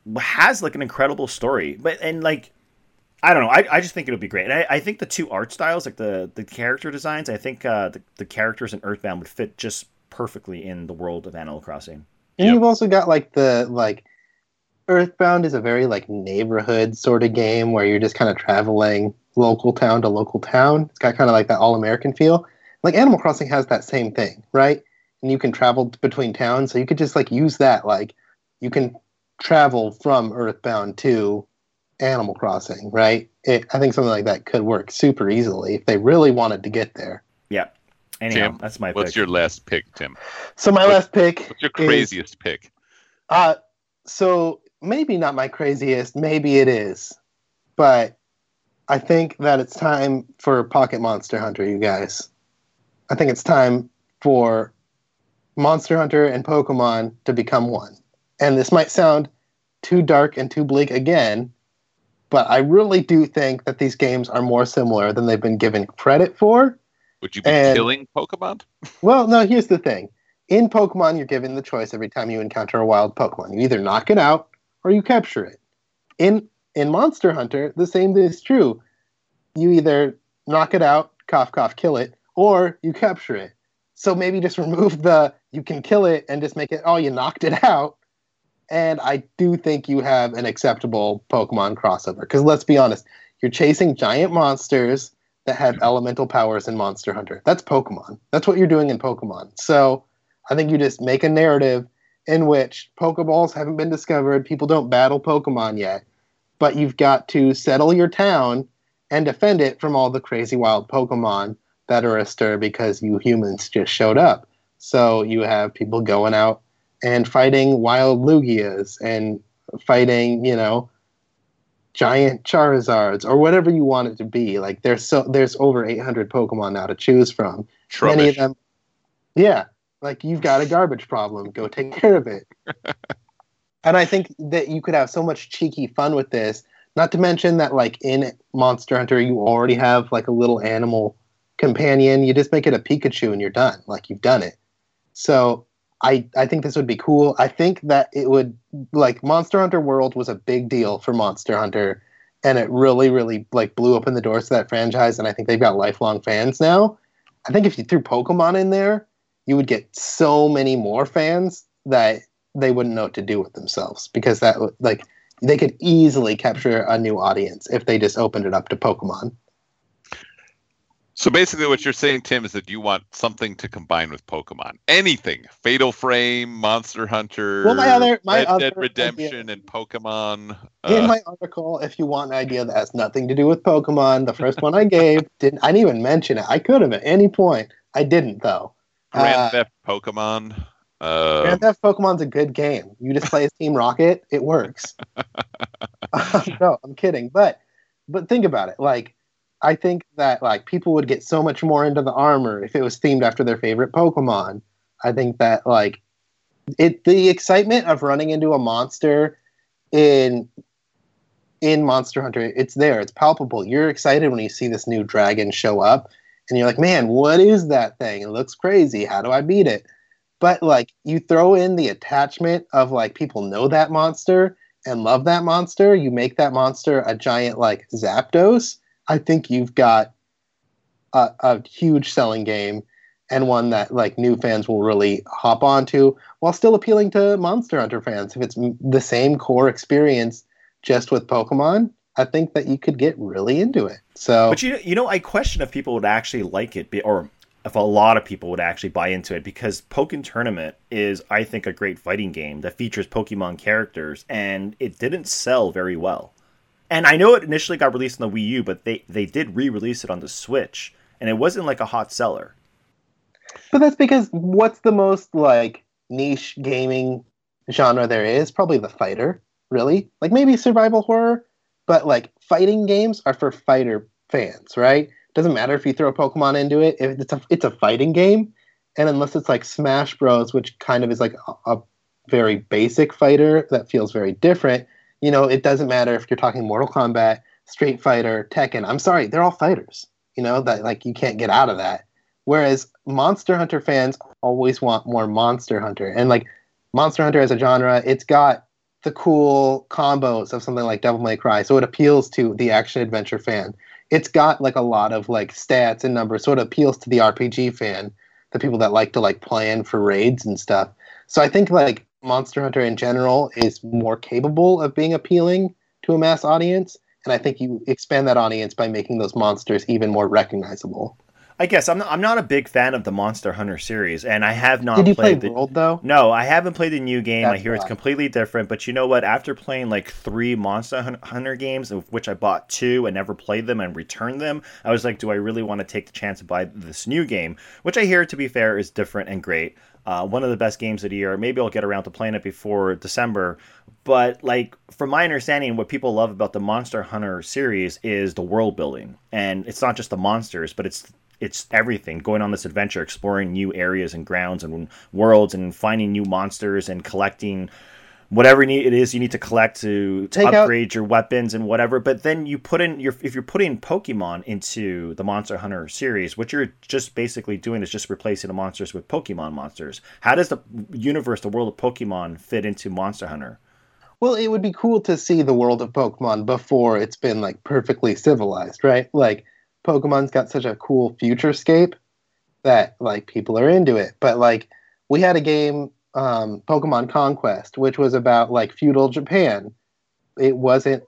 has like an incredible story. But and like I don't know, I, I just think it'll be great. And I, I think the two art styles, like the, the character designs, I think uh, the, the characters in Earthbound would fit just perfectly in the world of Animal Crossing. And Yep. you've also got like the like Earthbound is a very like neighborhood sort of game where you're just kind of traveling local town to local town. It's got kind of like that all American feel. Like Animal Crossing has that same thing, right? And you can travel between towns, so you could just like use that. Like you can travel from Earthbound to Animal Crossing, right? It, I think something like that could work super easily if they really wanted to get there. Yeah. Anyhow, Tim, that's my what's pick. your last pick, Tim? So my What's- last pick What's your is- craziest pick? Uh, so maybe not my craziest, maybe it is, but I think that it's time for Pocket Monster Hunter, you guys. I think it's time for Monster Hunter and Pokemon to become one. And this might sound too dark and too bleak again, but I really do think that these games are more similar than they've been given credit for. Would you be and- killing Pokemon? Well, no, here's the thing. In Pokemon, you're given the choice every time you encounter a wild Pokemon. You either knock it out or you capture it. In in Monster Hunter, the same is true. You either knock it out, cough, cough, kill it, or you capture it. So maybe just remove the you can kill it and just make it, oh, you knocked it out. And I do think you have an acceptable Pokemon crossover. Because let's be honest, you're chasing giant monsters that have elemental powers in Monster Hunter. That's Pokemon. That's what you're doing in Pokemon. So I think you just make a narrative in which Pokeballs haven't been discovered, people don't battle Pokemon yet, but you've got to settle your town and defend it from all the crazy wild Pokemon that are astir because you humans just showed up. So you have people going out and fighting wild Lugias and fighting, you know, giant Charizards or whatever you want it to be. Like there's so there's over eight hundred Pokemon now to choose from. Trubbish. Many of them, yeah. Like you've got a garbage problem, go take care of it. And I think that you could have so much cheeky fun with this. Not to mention that, like in Monster Hunter, you already have like a little animal companion. You just make it a Pikachu and you're done. Like you've done it. So I I think this would be cool. I think that it would, like, Monster Hunter World was a big deal for Monster Hunter, and it really, really like blew open the doors to that franchise. And I think they've got lifelong fans now. I think if you threw Pokemon in there, you would get so many more fans that they wouldn't know what to do with themselves, because that like they could easily capture a new audience if they just opened it up to Pokemon. So basically what you're saying, Tim, is that you want something to combine with Pokemon. Anything. Fatal Frame, Monster Hunter, Well, my other- my Red other Dead Redemption, idea- and Pokemon. In Uh, my article, if you want an idea that has nothing to do with Pokemon, the first one I gave didn't. I didn't even mention it. I could have at any point. I didn't though. Grand Uh, Theft Pokemon. Uh, Grand Theft Pokemon's a good game. You just play as Team Rocket. It works. No, I'm kidding. But but think about it. Like, I think that like people would get so much more into the armor if it was themed after their favorite Pokemon. I think that like it the excitement of running into a monster in in Monster Hunter, it's there. It's palpable. You're excited when you see this new dragon show up, and you're like, man, what is that thing? It looks crazy. How do I beat it? But like you throw in the attachment of like people know that monster and love that monster, you make that monster a giant like Zapdos. I think you've got a, a huge selling game, and one that like new fans will really hop onto, while still appealing to Monster Hunter fans. If it's m- the same core experience just with Pokemon, I think that you could get really into it. So, But you you know, I question if people would actually like it, be- or if a lot of people would actually buy into it, because Pokken Tournament is, I think, a great fighting game that features Pokemon characters, and it didn't sell very well. And I know it initially got released on the Wii U, but they, they did re-release it on the Switch, and it wasn't like a hot seller. but that's because what's the most like niche gaming genre there is? Probably the fighter, really. Like maybe survival horror, but like fighting games are for fighter fans, right? Doesn't matter if you throw Pokemon into it. If it's a it's a fighting game, and unless it's like Smash Bros, which kind of is like a, a very basic fighter that feels very different. You know, it doesn't matter if you're talking Mortal Kombat, Street Fighter, Tekken. I'm sorry, they're all fighters. You know, that like you can't get out of that. Whereas Monster Hunter fans always want more Monster Hunter. And like Monster Hunter as a genre, it's got the cool combos of something like Devil May Cry. So it appeals to the action adventure fan. It's got like a lot of like stats and numbers. So it appeals to the R P G fan, the people that like to like plan for raids and stuff. So I think like Monster Hunter in general is more capable of being appealing to a mass audience, and I think you expand that audience by making those monsters even more recognizable. I guess I'm not, I'm not a big fan of the Monster Hunter series, and I have not Did you play played the World though? No, I haven't played the new game. I That's hear it's why. completely different, but you know what? After playing like three Monster Hun- Hunter games, of which I bought two and never played them and returned them, I was like, do I really want to take the chance to buy this new game? Which I hear, to be fair, is different and great. Uh, one of the best games of the year. Maybe I'll get around to playing it before December. But like, from my understanding, what people love about the Monster Hunter series is the world building, and it's not just the monsters, but it's it's everything. Going on this adventure, exploring new areas and grounds and worlds, and finding new monsters and collecting whatever it is you need to collect to, to Take out- upgrade your weapons and whatever. But then you put in your if you're putting Pokemon into the Monster Hunter series, what you're just basically doing is just replacing the monsters with Pokemon monsters. How does the universe, the world of Pokemon, fit into Monster Hunter? Well, it would be cool to see the world of Pokemon before it's been like perfectly civilized, right? Like Pokemon's got such a cool futurescape that like people are into it. But like we had a game, um, Pokemon Conquest, which was about like feudal Japan. It wasn't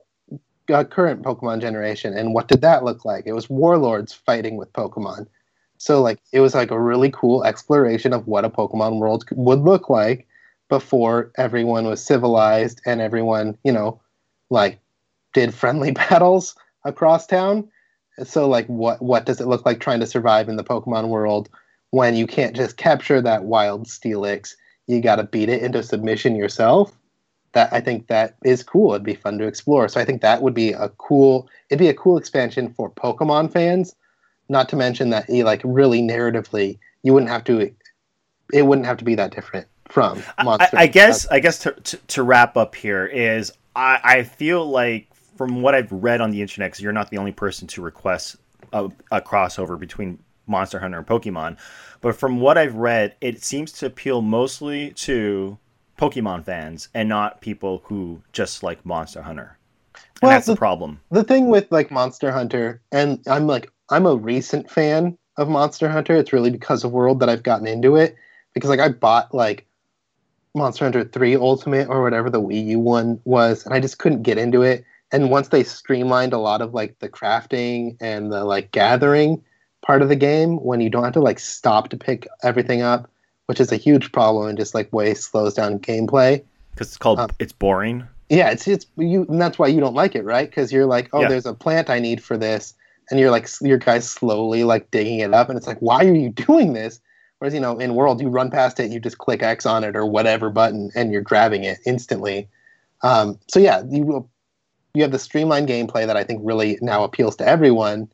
a current Pokemon generation. And what did that look like? It was warlords fighting with Pokemon. So like it was like a really cool exploration of what a Pokemon world c- would look like before everyone was civilized and everyone, you know, like did friendly battles across town. So like what what does it look like trying to survive in the Pokemon world when you can't just capture that wild Steelix? You got to beat it into submission yourself. that I think that is cool. It'd be fun to explore. So I think that would be a cool. It'd be a cool expansion for Pokemon fans. Not to mention that, you like really narratively, you wouldn't have to. It wouldn't have to be that different from Monster. I, I guess. I guess to, to to wrap up here is I, I feel like from what I've read on the internet, because you're not the only person to request a, a crossover between Monster Hunter and Pokemon, but from what I've read, it seems to appeal mostly to Pokemon fans and not people who just like Monster Hunter. And well, that's the, the problem. The thing with like Monster Hunter, and I'm like I'm a recent fan of Monster Hunter. It's really because of World that I've gotten into it. Because like I bought like Monster Hunter three Ultimate or whatever the Wii U one was, and I just couldn't get into it. And once they streamlined a lot of like the crafting and the like gathering part of the game, when you don't have to like stop to pick everything up, which is a huge problem and just like way slows down gameplay. Because it's called, um, it's boring. Yeah, it's it's you, and that's why you don't like it, right? Because you're like, oh, yeah. there's a plant I need for this, and you're like, your guy's slowly like digging it up, and it's like, why are you doing this? Whereas, you know, in World, you run past it, you just click X on it or whatever button, and you're grabbing it instantly. Um, so yeah, you you have the streamlined gameplay that I think really now appeals to everyone.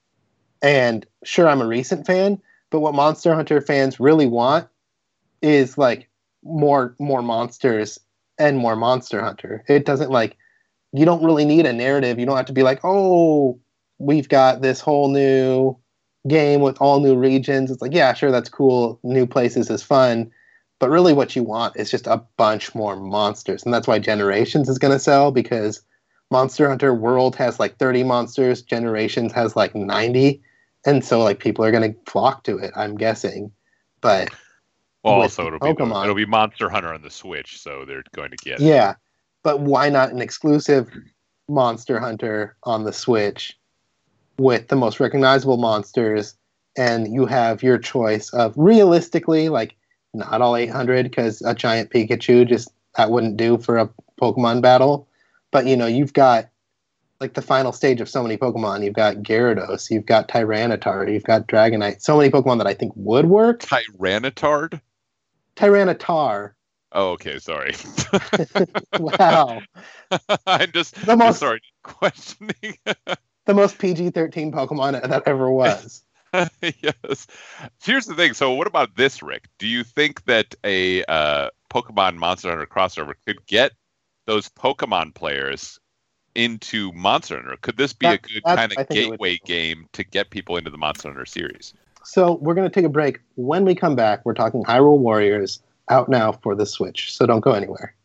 And sure, I'm a recent fan, but what Monster Hunter fans really want is like more more monsters and more Monster Hunter. It doesn't like, you don't really need a narrative. You don't have to be like, oh, we've got this whole new game with all new regions. It's like, yeah, sure, that's cool. New places is fun. But really what you want is just a bunch more monsters. And that's why Generations is going to sell, because Monster Hunter World has like thirty monsters. Generations has like ninety. And so like people are going to flock to it, I'm guessing. But well, also it'll Pokemon, be the, it'll be Monster Hunter on the Switch, so they're going to get it. Yeah. But why not an exclusive Monster Hunter on the Switch with the most recognizable monsters, and you have your choice of, realistically, like, not all eight hundred, because a giant Pikachu, just, that wouldn't do for a Pokemon battle. But, you know, you've got, like, the final stage of so many Pokemon. You've got Gyarados, you've got Tyranitar, you've got Dragonite. So many Pokemon that I think would work. Tyranitar? Tyranitar. Oh, okay, sorry. Wow. I'm just, The most- I'm sorry, questioning. The most P G thirteen Pokemon that ever was. Yes. Here's the thing. So what about this, Rick? Do you think that a uh, Pokemon Monster Hunter crossover could get those Pokemon players into Monster Hunter? Could this be That- a good that's- kind I of think it would gateway be. game to get people into the Monster Hunter series? So we're going to take a break. When we come back, we're talking Hyrule Warriors, out now for the Switch. So don't go anywhere.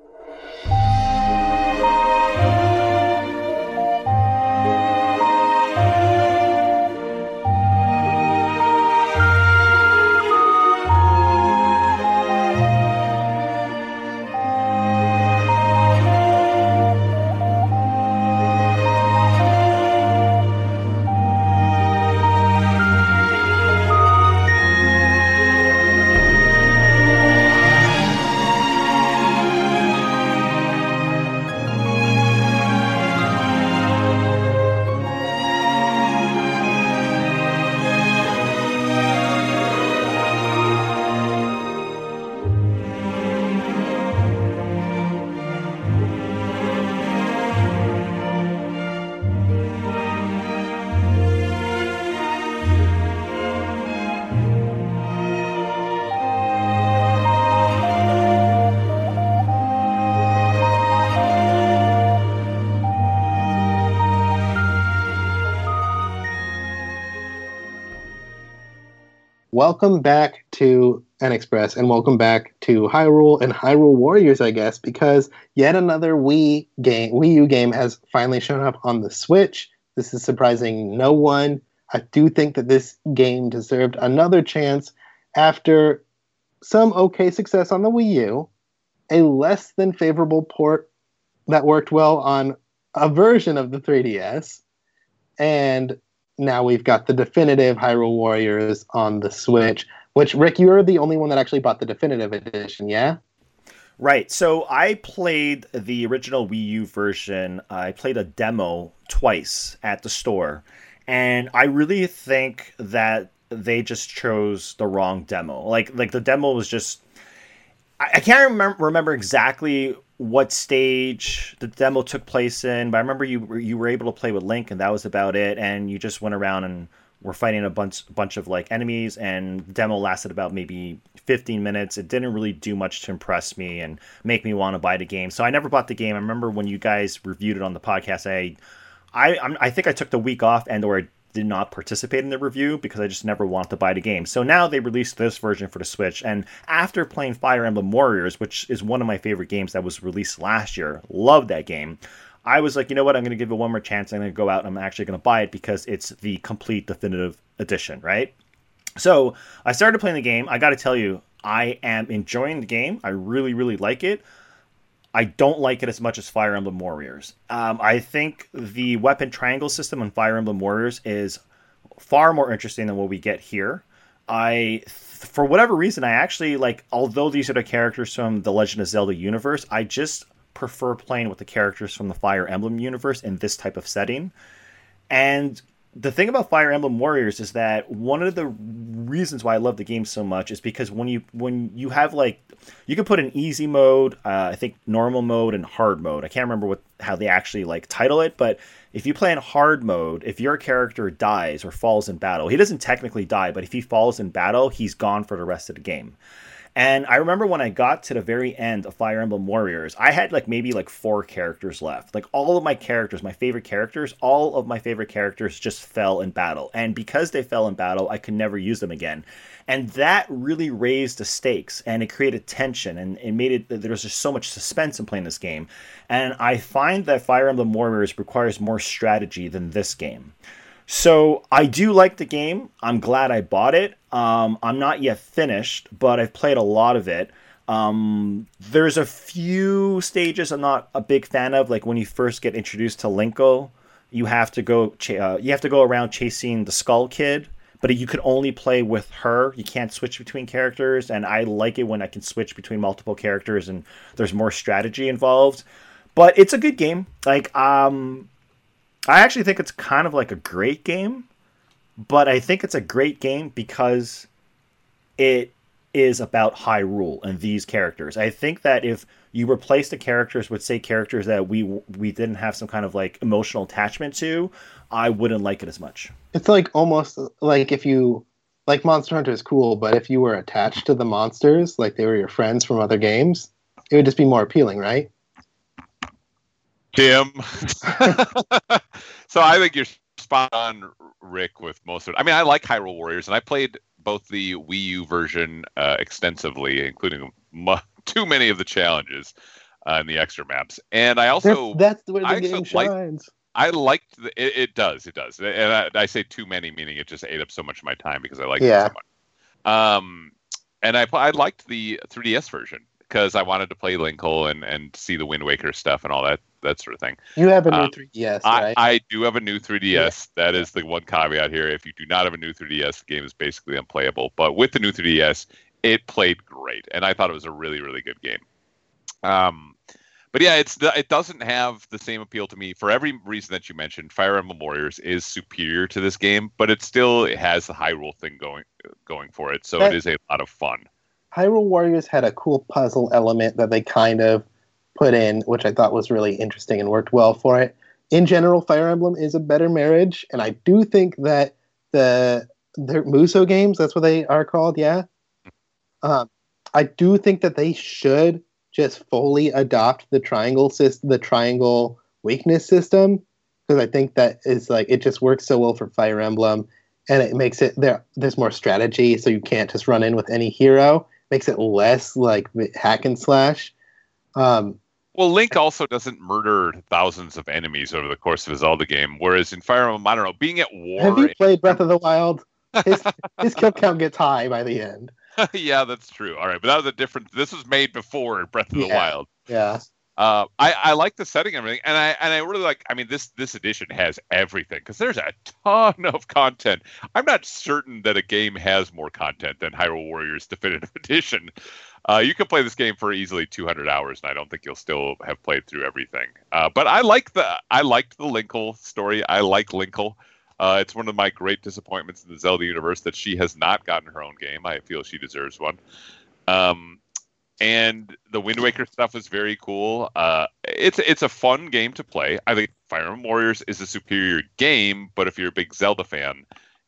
Welcome back to N Express, and welcome back to Hyrule and Hyrule Warriors, I guess, because yet another Wii game, Wii U game has finally shown up on the Switch. This is surprising no one. I do think that this game deserved another chance after some okay success on the Wii U, a less than favorable port that worked well on a version of the three D S, and now we've got the definitive Hyrule Warriors on the Switch, which, Rick, you're the only one that actually bought the definitive edition, yeah? Right. So I played the original Wii U version. I played a demo twice at the store. And I really think that they just chose the wrong demo. Like, like the demo was just... I, I can't remember remember exactly what stage the demo took place in, but I remember you were- you were able to play with Link, and that was about it. And you just went around and were fighting a bunch bunch of like enemies, and the demo lasted about maybe fifteen minutes. It didn't really do much to impress me and make me want to buy the game, so I never bought the game. I remember when you guys reviewed it on the podcast, I I I'm, I think I took the week off and or did not participate in the review because I just never wanted to buy the game. So now they released this version for the Switch, and after playing Fire Emblem Warriors, which is one of my favorite games that was released last year, loved that game, I was like, you know what, I'm going to give it one more chance. I'm going to go out and I'm actually going to buy it because it's the complete definitive edition, right? So I started playing the game. I got to tell you, I am enjoying the game. I really, really like it. I don't like it as much as Fire Emblem Warriors. Um, I think the weapon triangle system on Fire Emblem Warriors is far more interesting than what we get here. I, for whatever reason, I actually like, although these are the characters from the Legend of Zelda universe, I just prefer playing with the characters from the Fire Emblem universe in this type of setting. And the thing about Fire Emblem Warriors is that one of the reasons why I love the game so much is because when you when you have like you can put an easy mode, uh, I think normal mode and hard mode. I can't remember what how they actually like title it, but if you play in hard mode, if your character dies or falls in battle, he doesn't technically die, but if he falls in battle, he's gone for the rest of the game. And I remember when I got to the very end of Fire Emblem Warriors, I had like maybe like four characters left. Like all of my characters, my favorite characters, all of my favorite characters just fell in battle. And because they fell in battle, I could never use them again. And that really raised the stakes and it created tension and it made it, there was just so much suspense in playing this game. And I find that Fire Emblem Warriors requires more strategy than this game. So I do like the game. I'm glad I bought it. Um, I'm not yet finished, but I've played a lot of it. Um, there's a few stages I'm not a big fan of, like when you first get introduced to Linko, you have to go ch- uh, you have to go around chasing the Skull Kid, but you could only play with her. You can't switch between characters, and I like it when I can switch between multiple characters and there's more strategy involved. But it's a good game. Like um. I actually think it's kind of like a great game, but I think it's a great game because it is about Hyrule and these characters. I think that if you replace the characters with, say, characters that we we didn't have some kind of like emotional attachment to, I wouldn't like it as much. It's like almost like if you like Monster Hunter is cool, but if you were attached to the monsters, like they were your friends from other games, it would just be more appealing, right? Tim. So I think you're spot on, Rick, with most of it. I mean, I like Hyrule Warriors, and I played both the Wii U version uh, extensively, including mu- too many of the challenges uh, and the extra maps. And I also that's, that's where the I game also like- shines. I liked the, it, it does it does, and I, I say too many, meaning it just ate up so much of my time because I liked Yeah. it so much. Um, and I I liked the three D S version because I wanted to play Linkle and, and see the Wind Waker stuff and all that that sort of thing. You have a new Um, three D S, I, right? I do have a new three D S. That is the one caveat here. If you do not have a new three D S, the game is basically unplayable. But with the new three D S, it played great, and I thought it was a really, really good game. Um, but yeah, it's it doesn't have the same appeal to me for every reason that you mentioned. Fire Emblem Warriors is superior to this game, but it still it has the Hyrule thing going going for it, so That- it is a lot of fun. Hyrule Warriors had a cool puzzle element that they kind of put in, which I thought was really interesting and worked well for it. In general, Fire Emblem is a better marriage, and I do think that the the Muso games, that's what they are called, yeah. Um, I do think that they should just fully adopt the triangle system, the triangle weakness system, because I think that is like it just works so well for Fire Emblem, and it makes it there. There's more strategy, so you can't just run in with any hero. Makes it less like hack and slash. Um, Well, Link also doesn't murder thousands of enemies over the course of his Zelda game, whereas in Fire Emblem, I don't know, being at war. have you played Breath of the Wild? His, his kill count gets high by the end. Yeah, that's true. All right, but that was a different. This was made before Breath of the Yeah. Wild. Yeah. Uh, I, I like the setting and everything, and I and I really like. I mean, this this edition has everything because there's a ton of content. I'm not certain that a game has more content than Hyrule Warriors Definitive Edition. Uh, you can play this game for easily two hundred hours, and I don't think you'll still have played through everything. Uh, but I like the I liked the Linkle story. I like Linkle. Uh, it's one of my great disappointments in the Zelda universe that she has not gotten her own game. I feel she deserves one. Um, and the Wind Waker stuff was very cool. Uh, it's it's a fun game to play. I think Fire Emblem Warriors is a superior game, but if you're a big Zelda fan,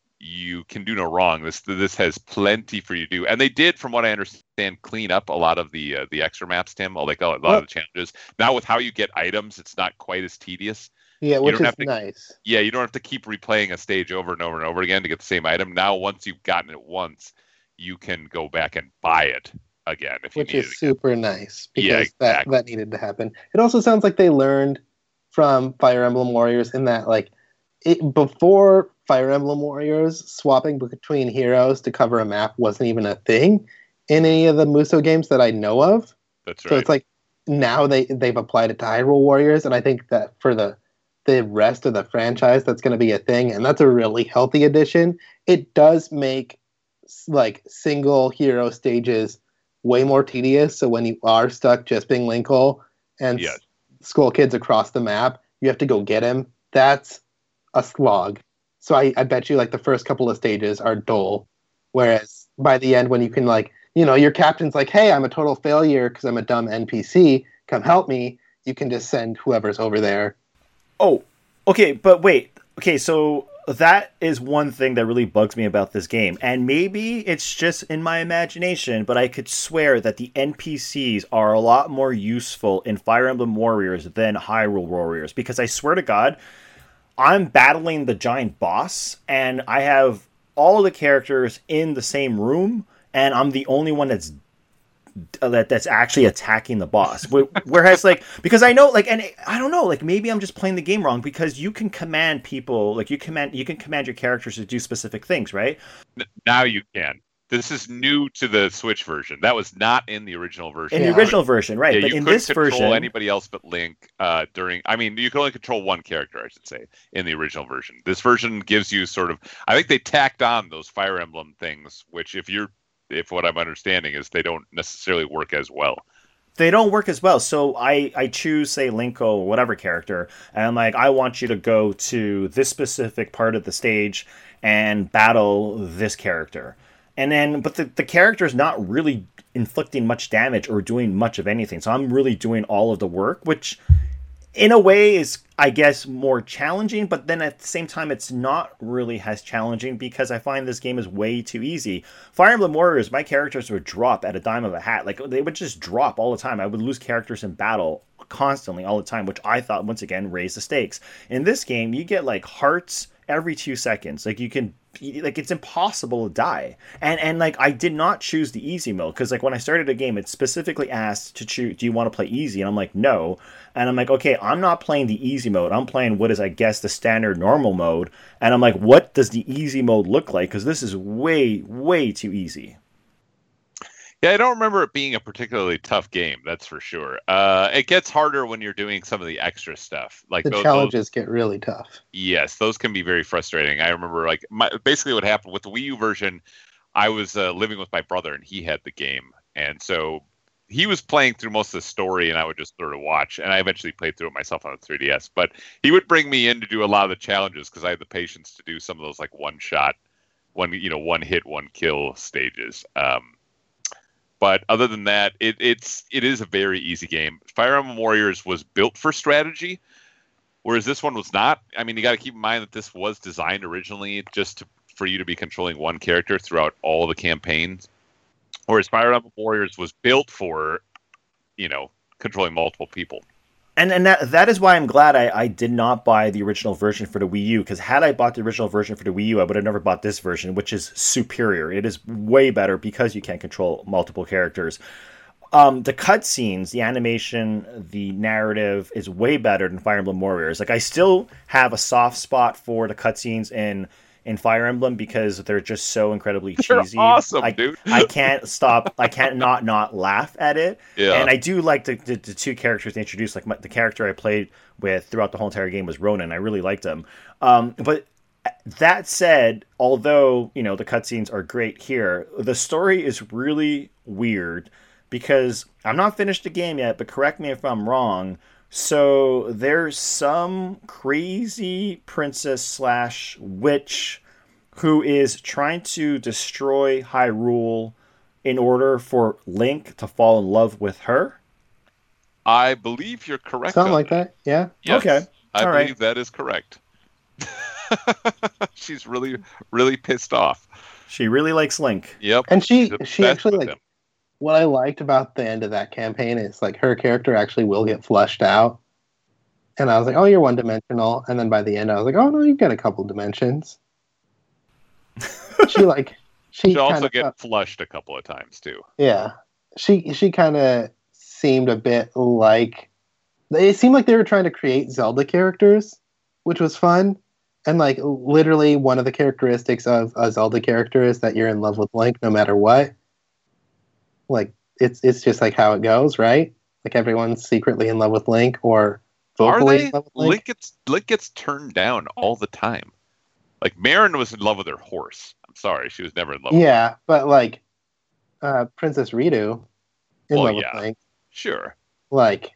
you can do no wrong. This this has plenty for you to do, and they did, from what I understand, clean up a lot of the uh, the extra maps, Tim. Like a lot Well- of the challenges. Now with how you get items, it's not quite as tedious. Yeah, which don't is have to- nice. Yeah, you don't have to keep replaying a stage over and over and over again to get the same item. Now, once you've gotten it once, you can go back and buy it again if you Which need is it. super nice because Yeah, that, exactly. that needed to happen. It also sounds like they learned from Fire Emblem Warriors in that, like, it, before Fire Emblem Warriors, swapping between heroes to cover a map wasn't even a thing in any of the Muso games that I know of. That's So right. it's like now they, they've applied it to Hyrule Warriors, and I think that for the the rest of the franchise, that's going to be a thing, and that's a really healthy addition. It does make s- like single hero stages way more tedious. So when you are stuck just being Linkle and Yes. s- Skull Kids across the map, you have to go get him. That's a slog. So I, I bet you like the first couple of stages are dull, whereas by the end, when you can like, you know, your captain's like, hey, I'm a total failure because I'm a dumb N P C. Come help me. You can just send whoever's over there. Oh, okay, but wait. Okay, so that is one thing that really bugs me about this game. And maybe it's just in my imagination, but I could swear that the N P Cs are a lot more useful in Fire Emblem Warriors than Hyrule Warriors. Because I swear to God, I'm battling the giant boss, and I have all the characters in the same room, and I'm the only one that's that that's actually attacking the boss. Wh- Whereas, like, because I know, like, and I don't know, like, maybe I'm just playing the game wrong, because you can command people, like, you command, you can command your characters to do specific things, right? N- now you can. This is new to the Switch version. That was not in the original version. In Yeah. the original version, right? Yeah, But you in couldn't this control version, anybody else but Link uh, during. I mean, you can only control one character, I should say, in the original version. This version gives you sort of. I think they tacked on those Fire Emblem things, which, if you're, if what I'm understanding is, they don't necessarily work as well. they don't work as well. So I, I choose, say, Linko or whatever character, and I'm like, I want you to go to this specific part of the stage and battle this character. And then, but the, the character is not really inflicting much damage or doing much of anything. So I'm really doing all of the work, which in a way is, I guess, more challenging. But then at the same time, it's not really as challenging because I find this game is way too easy. Fire Emblem Warriors, my characters would drop at a dime of a hat. Like, they would just drop all the time. I would lose characters in battle constantly all the time, which I thought, once again, raised the stakes. In this game, you get, like, hearts every two seconds. Like, you can, like, it's impossible to die. And, and like, I did not choose the easy mode, because, like, when I started a game, it specifically asked to choose, do you want to play easy? And I'm like, no. And I'm like, okay, I'm not playing the easy mode. I'm playing what is, I guess, the standard normal mode. And I'm like, what does the easy mode look like? Because this is way, way too easy. Yeah, I don't remember it being a particularly tough game. That's for sure. Uh, it gets harder when you're doing some of the extra stuff, like The those, challenges get really tough. Yes, those can be very frustrating. I remember, like, my, basically what happened with the Wii U version, I was uh, living with my brother, and he had the game, and so he was playing through most of the story, and I would just sort of watch, and I eventually played through it myself on the three D S. But he would bring me in to do a lot of the challenges because I had the patience to do some of those, like, one shot, one you know, one hit, one kill stages. Um, But other than that, it, it's it is a very easy game. Fire Emblem Warriors was built for strategy, whereas this one was not. I mean, you got to keep in mind that this was designed originally just to, for you to be controlling one character throughout all the campaigns, whereas Fire Emblem Warriors was built for, you know, controlling multiple people. And and that that is why I'm glad I, I did not buy the original version for the Wii U, because had I bought the original version for the Wii U, I would have never bought this version, which is superior. It is way better because you can control multiple characters. Um, the cutscenes, the animation, the narrative is way better than Fire Emblem Warriors. Like, I still have a soft spot for the cutscenes in in Fire Emblem because they're just so incredibly They're cheesy. awesome, I, dude. I can't stop. I can't not not laugh at it. Yeah. And I do like the, the, the two characters they introduced. Like, my, the character I played with throughout the whole entire game was Ronan. I really liked him. Um, but that said, although, you know, the cutscenes are great here, the story is really weird because I'm not finished the game yet, but correct me if I'm wrong. So there's some crazy princess slash witch who is trying to destroy Hyrule in order for Link to fall in love with her? I believe you're correct. Something on like that. Yeah. Yes, Okay. I All believe right. that is correct. She's really, really pissed off. She really likes Link. Yep. And she She's she obsessed actually with like him. what I liked about the end of that campaign is like her character actually will get flushed out. And I was like, oh, you're one dimensional. And then by the end, I was like, oh no, you've got a couple dimensions. She like she She'll also kind of get flushed a couple of times too. yeah. She she kind of seemed a bit like it seemed like they were trying to create Zelda characters, which was fun. And like literally one of the characteristics of a Zelda character is that you're in love with Link no matter what. Like it's it's just like how it goes, right? Like everyone's secretly in love with Link or Are vocally they? in love with Link. Link gets Link gets turned down all the time. Like Marin was in love with her horse. I'm sorry, she was never in love. with Yeah, but like uh, Princess Ritu in Well, love yeah. with Link. Sure. Like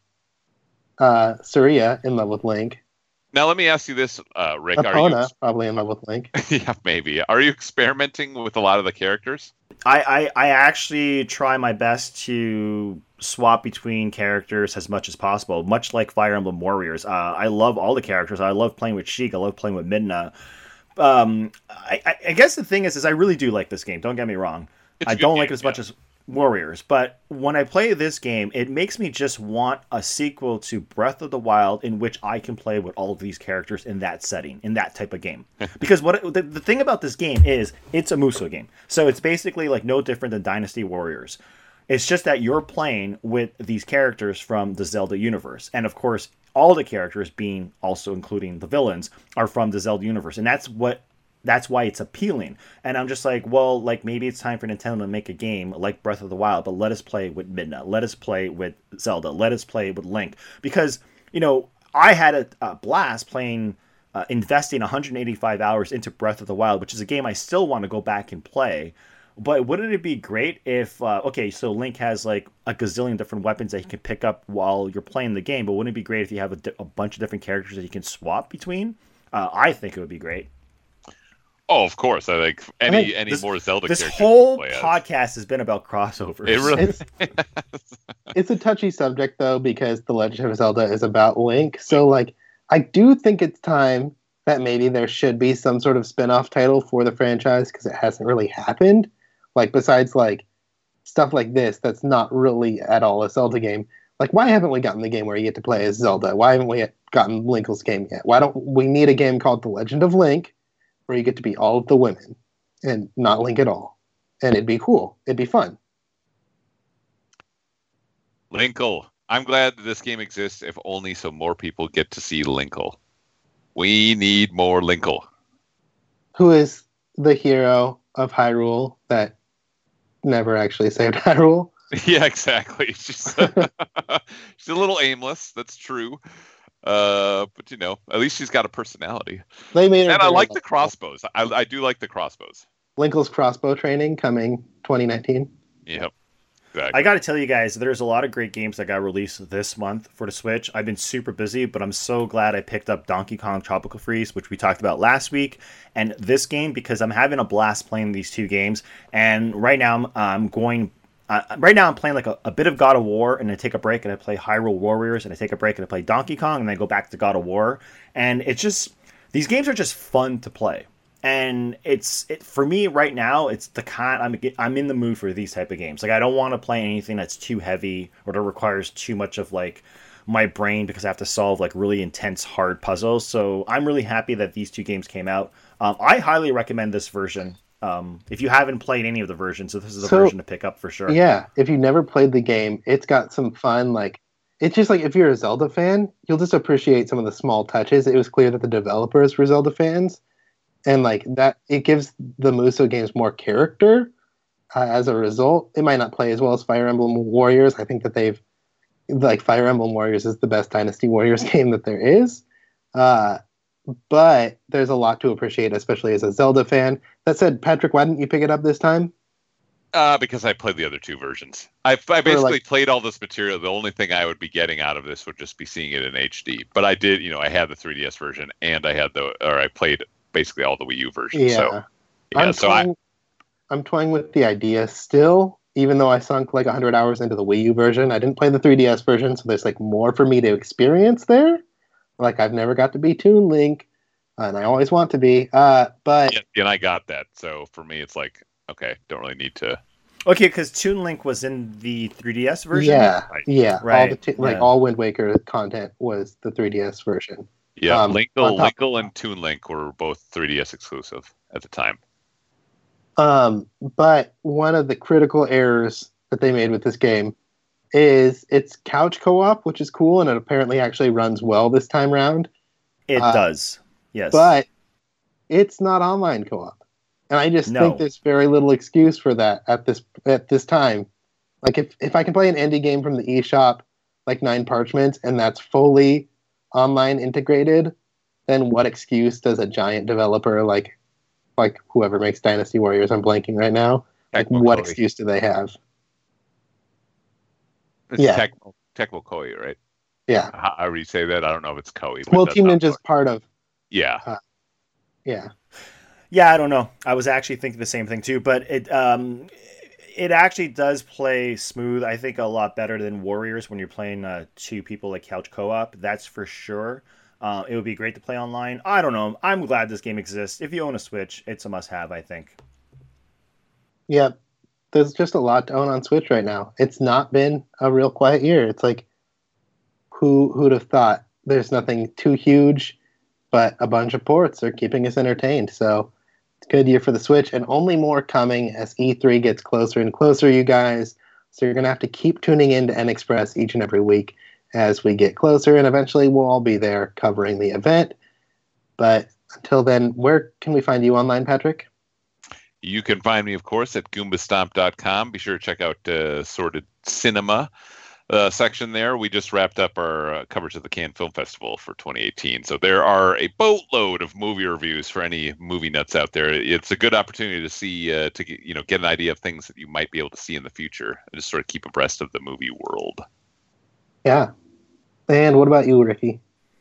uh, Saria in love with Link. Now let me ask you this, uh, Rick. Are you? Epona probably in love with Link. Yeah, maybe. Are you experimenting with a lot of the characters? I, I, I actually try my best to swap between characters as much as possible, much like Fire Emblem Warriors. Uh, I love all the characters. I love playing with Sheik. I love playing with Midna. Um, I, I, I guess the thing is, is I really do like this game. Don't get me wrong. It's a I good don't game, like it as much yeah. as Warriors, but when I play this game, it makes me just want a sequel to Breath of the Wild in which I can play with all of these characters in that setting, in that type of game. Because what the, the thing about this game is, it's a Musou game, so it's basically like no different than Dynasty Warriors. It's just that you're playing with these characters from the Zelda universe, and of course, all the characters, being also including the villains, are from the Zelda universe, and that's what. That's why it's appealing. And I'm just like, well, like maybe it's time for Nintendo to make a game like Breath of the Wild, but let us play with Midna. Let us play with Zelda. Let us play with Link. Because, you know, I had a, a blast playing, uh, investing one hundred eighty-five hours into Breath of the Wild, which is a game I still want to go back and play. But wouldn't it be great if, uh, okay, so Link has like a gazillion different weapons that he can pick up while you're playing the game, but wouldn't it be great if you have a, di- a bunch of different characters that you can swap between? Uh, I think it would be great. Oh, of course. I think any think any this- more Zelda This characters whole you can play as. podcast has been about crossovers. It really It's it's a touchy subject though because The Legend of Zelda is about Link. So like I do think it's time that maybe there should be some sort of spin-off title for the franchise because it hasn't really happened. Like besides like stuff like this that's not really at all a Zelda game. Like why haven't we gotten the game where you get to play as Zelda? Why haven't we gotten Linkle's game yet? Why don't we need a game called The Legend of Link where you get to be all of the women and not Link at all? And it'd be cool. It'd be fun. Linkle. I'm glad that this game exists, if only so more people get to see Linkle. We need more Linkle. Who is the hero of Hyrule that never actually saved Hyrule? Yeah, exactly. She's she's a little aimless. That's true. Uh, but you know, at least she's got a personality. They made her And I very like the likable. crossbows. I I do like the crossbows. Linkle's crossbow training coming twenty nineteen. Yep. Exactly. I got to tell you guys, there's a lot of great games that got released this month for the Switch. I've been super busy, but I'm so glad I picked up Donkey Kong Tropical Freeze, which we talked about last week, and this game because I'm having a blast playing these two games. And right now I'm, I'm going. Uh, right now I'm playing like a, a bit of God of War, and I take a break and I play Hyrule Warriors, and I take a break and I play Donkey Kong, and then I go back to God of War. And it's just these games are just fun to play. And it's it for me right now. It's the kind I'm I'm in the mood for these type of games. Like I don't want to play anything that's too heavy or that requires too much of like my brain because I have to solve like really intense hard puzzles. So I'm really happy that these two games came out. Um, I highly recommend this version. Um, if you haven't played any of the versions, so this is a So- version to pick up for sure. Yeah, if you never played the game, it's got some fun. Like, it's just like if you're a Zelda fan, you'll just appreciate some of the small touches. It was clear that the developers were Zelda fans, and like that, it gives the Musou games more character. Uh, as a result, it might not play as well as Fire Emblem Warriors. I think that they've like Fire Emblem Warriors is the best Dynasty Warriors game that there is. Uh, but there's a lot to appreciate, especially as a Zelda fan. That said, Patrick, why didn't you pick it up this time? Uh, because I played the other two versions. I, I basically like- played all this material. The only thing I would be getting out of this would just be seeing it in H D. But I did, you know, I had the three D S version, and I had the, or I played basically all the Wii U versions. Yeah. So, yeah, I'm so I, toying, I'm toying with the idea still even though I sunk like one hundred hours into the Wii U version, I didn't play the three D S version, so there's like more for me to experience there. Like I've never got to be Toon Link, and I always want to be. Uh, but Yeah, and I got that. So for me, it's like, okay, don't really need to. Okay, because Toon Link was in the three D S version. yeah, Right. yeah, all Right, the t- like yeah. all Wind Waker content was the three D S version. Yeah, Um, Linkle, on top- Linkle, and Toon Link were both three D S exclusive at the time. Um, but one of the critical errors that they made with this game is it's couch co-op, which is cool, and it apparently actually runs well this time round. It Uh, does. Yes. But it's not online co-op, and I just No. think there's very little excuse for that at this at this time. Like if if I can play an indie game from the eShop, like Nine Parchments, and that's fully online integrated, then what excuse does a giant developer like like whoever makes Dynasty Warriors, I'm blanking right now, like Tecmo what Koei. excuse do they have? It's yeah. Tecmo, Tecmo Koei, right? Yeah. How, how do you say that? I don't know if it's Koei. But Well, that's Team not Ninja's Koei. part of Yeah. yeah. Yeah, I don't know. I was actually thinking the same thing too, but it um, it actually does play smooth. I think a lot better than Warriors when you're playing uh, two people like couch co-op. That's for sure. Uh, it would be great to play online. I don't know. I'm glad this game exists. If you own a Switch, it's a must-have. I think. Yeah, there's just a lot to own on Switch right now. It's not been a real quiet year. It's like, who who'd have thought? There's nothing too huge, but a bunch of ports are keeping us entertained. So it's a good year for the Switch, and only more coming as E three gets closer and closer, you guys. So you're gonna have to keep tuning in to N Express each and every week as we get closer, and eventually we'll all be there covering the event. But until then, where can we find you online, Patrick? You can find me, of course, at Goomba Stomp dot com. Be sure to check out uh, Sorted Cinema uh, section there. We just wrapped up our uh, coverage of the Cannes Film Festival for twenty eighteen. So there are a boatload of movie reviews for any movie nuts out there. It's a good opportunity to see, uh, to get, you know, get an idea of things that you might be able to see in the future and just sort of keep abreast of the movie world. Yeah. And what about you, Ricky?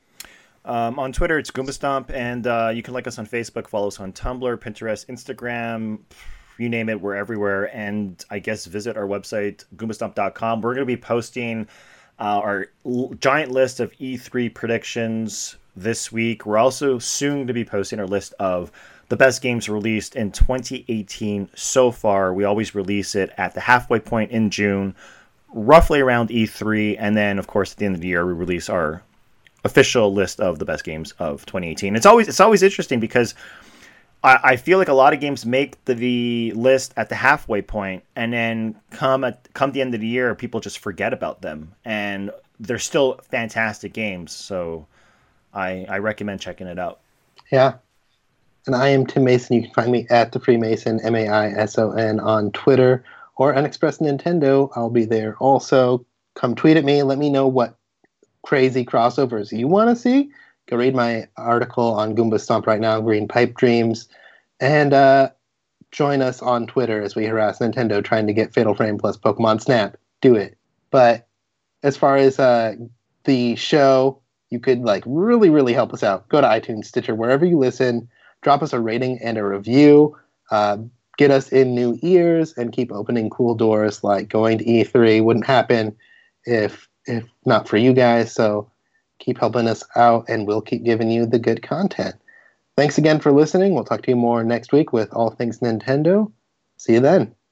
Um, on Twitter, it's Goomba Stomp, and uh, you can like us on Facebook, follow us on Tumblr, Pinterest, Instagram, you name it, we're everywhere. And I guess visit our website, Goomba Stomp dot com. We're going to be posting uh, our l- giant list of E three predictions this week. We're also soon to be posting our list of the best games released in twenty eighteen so far. We always release it at the halfway point in June, roughly around E three, and then, of course, at the end of the year, we release our official list of the best games of twenty eighteen. It's always it's always interesting because I, I feel like a lot of games make the, the list at the halfway point, and then come at come the end of the year, people just forget about them, and they're still fantastic games. So I I recommend checking it out. Yeah. And I am Tim Mason. You can find me at the Freemason, M A I S O N, on Twitter, or Unexpressed Nintendo. I'll be there also. Come tweet at me and let me know what crazy crossovers you want to see. Go read my article on Goomba Stomp right now, Green Pipe Dreams, and uh, join us on Twitter as we harass Nintendo trying to get Fatal Frame plus Pokemon Snap. Do it. But as far as uh, the show, you could like really, really help us out. Go to iTunes, Stitcher, wherever you listen. Drop us a rating and a review. Uh, get us in new ears and keep opening cool doors. Like going to E three wouldn't happen if if not for you guys. So keep helping us out, and we'll keep giving you the good content. Thanks again for listening. We'll talk to you more next week with all things Nintendo. See you then.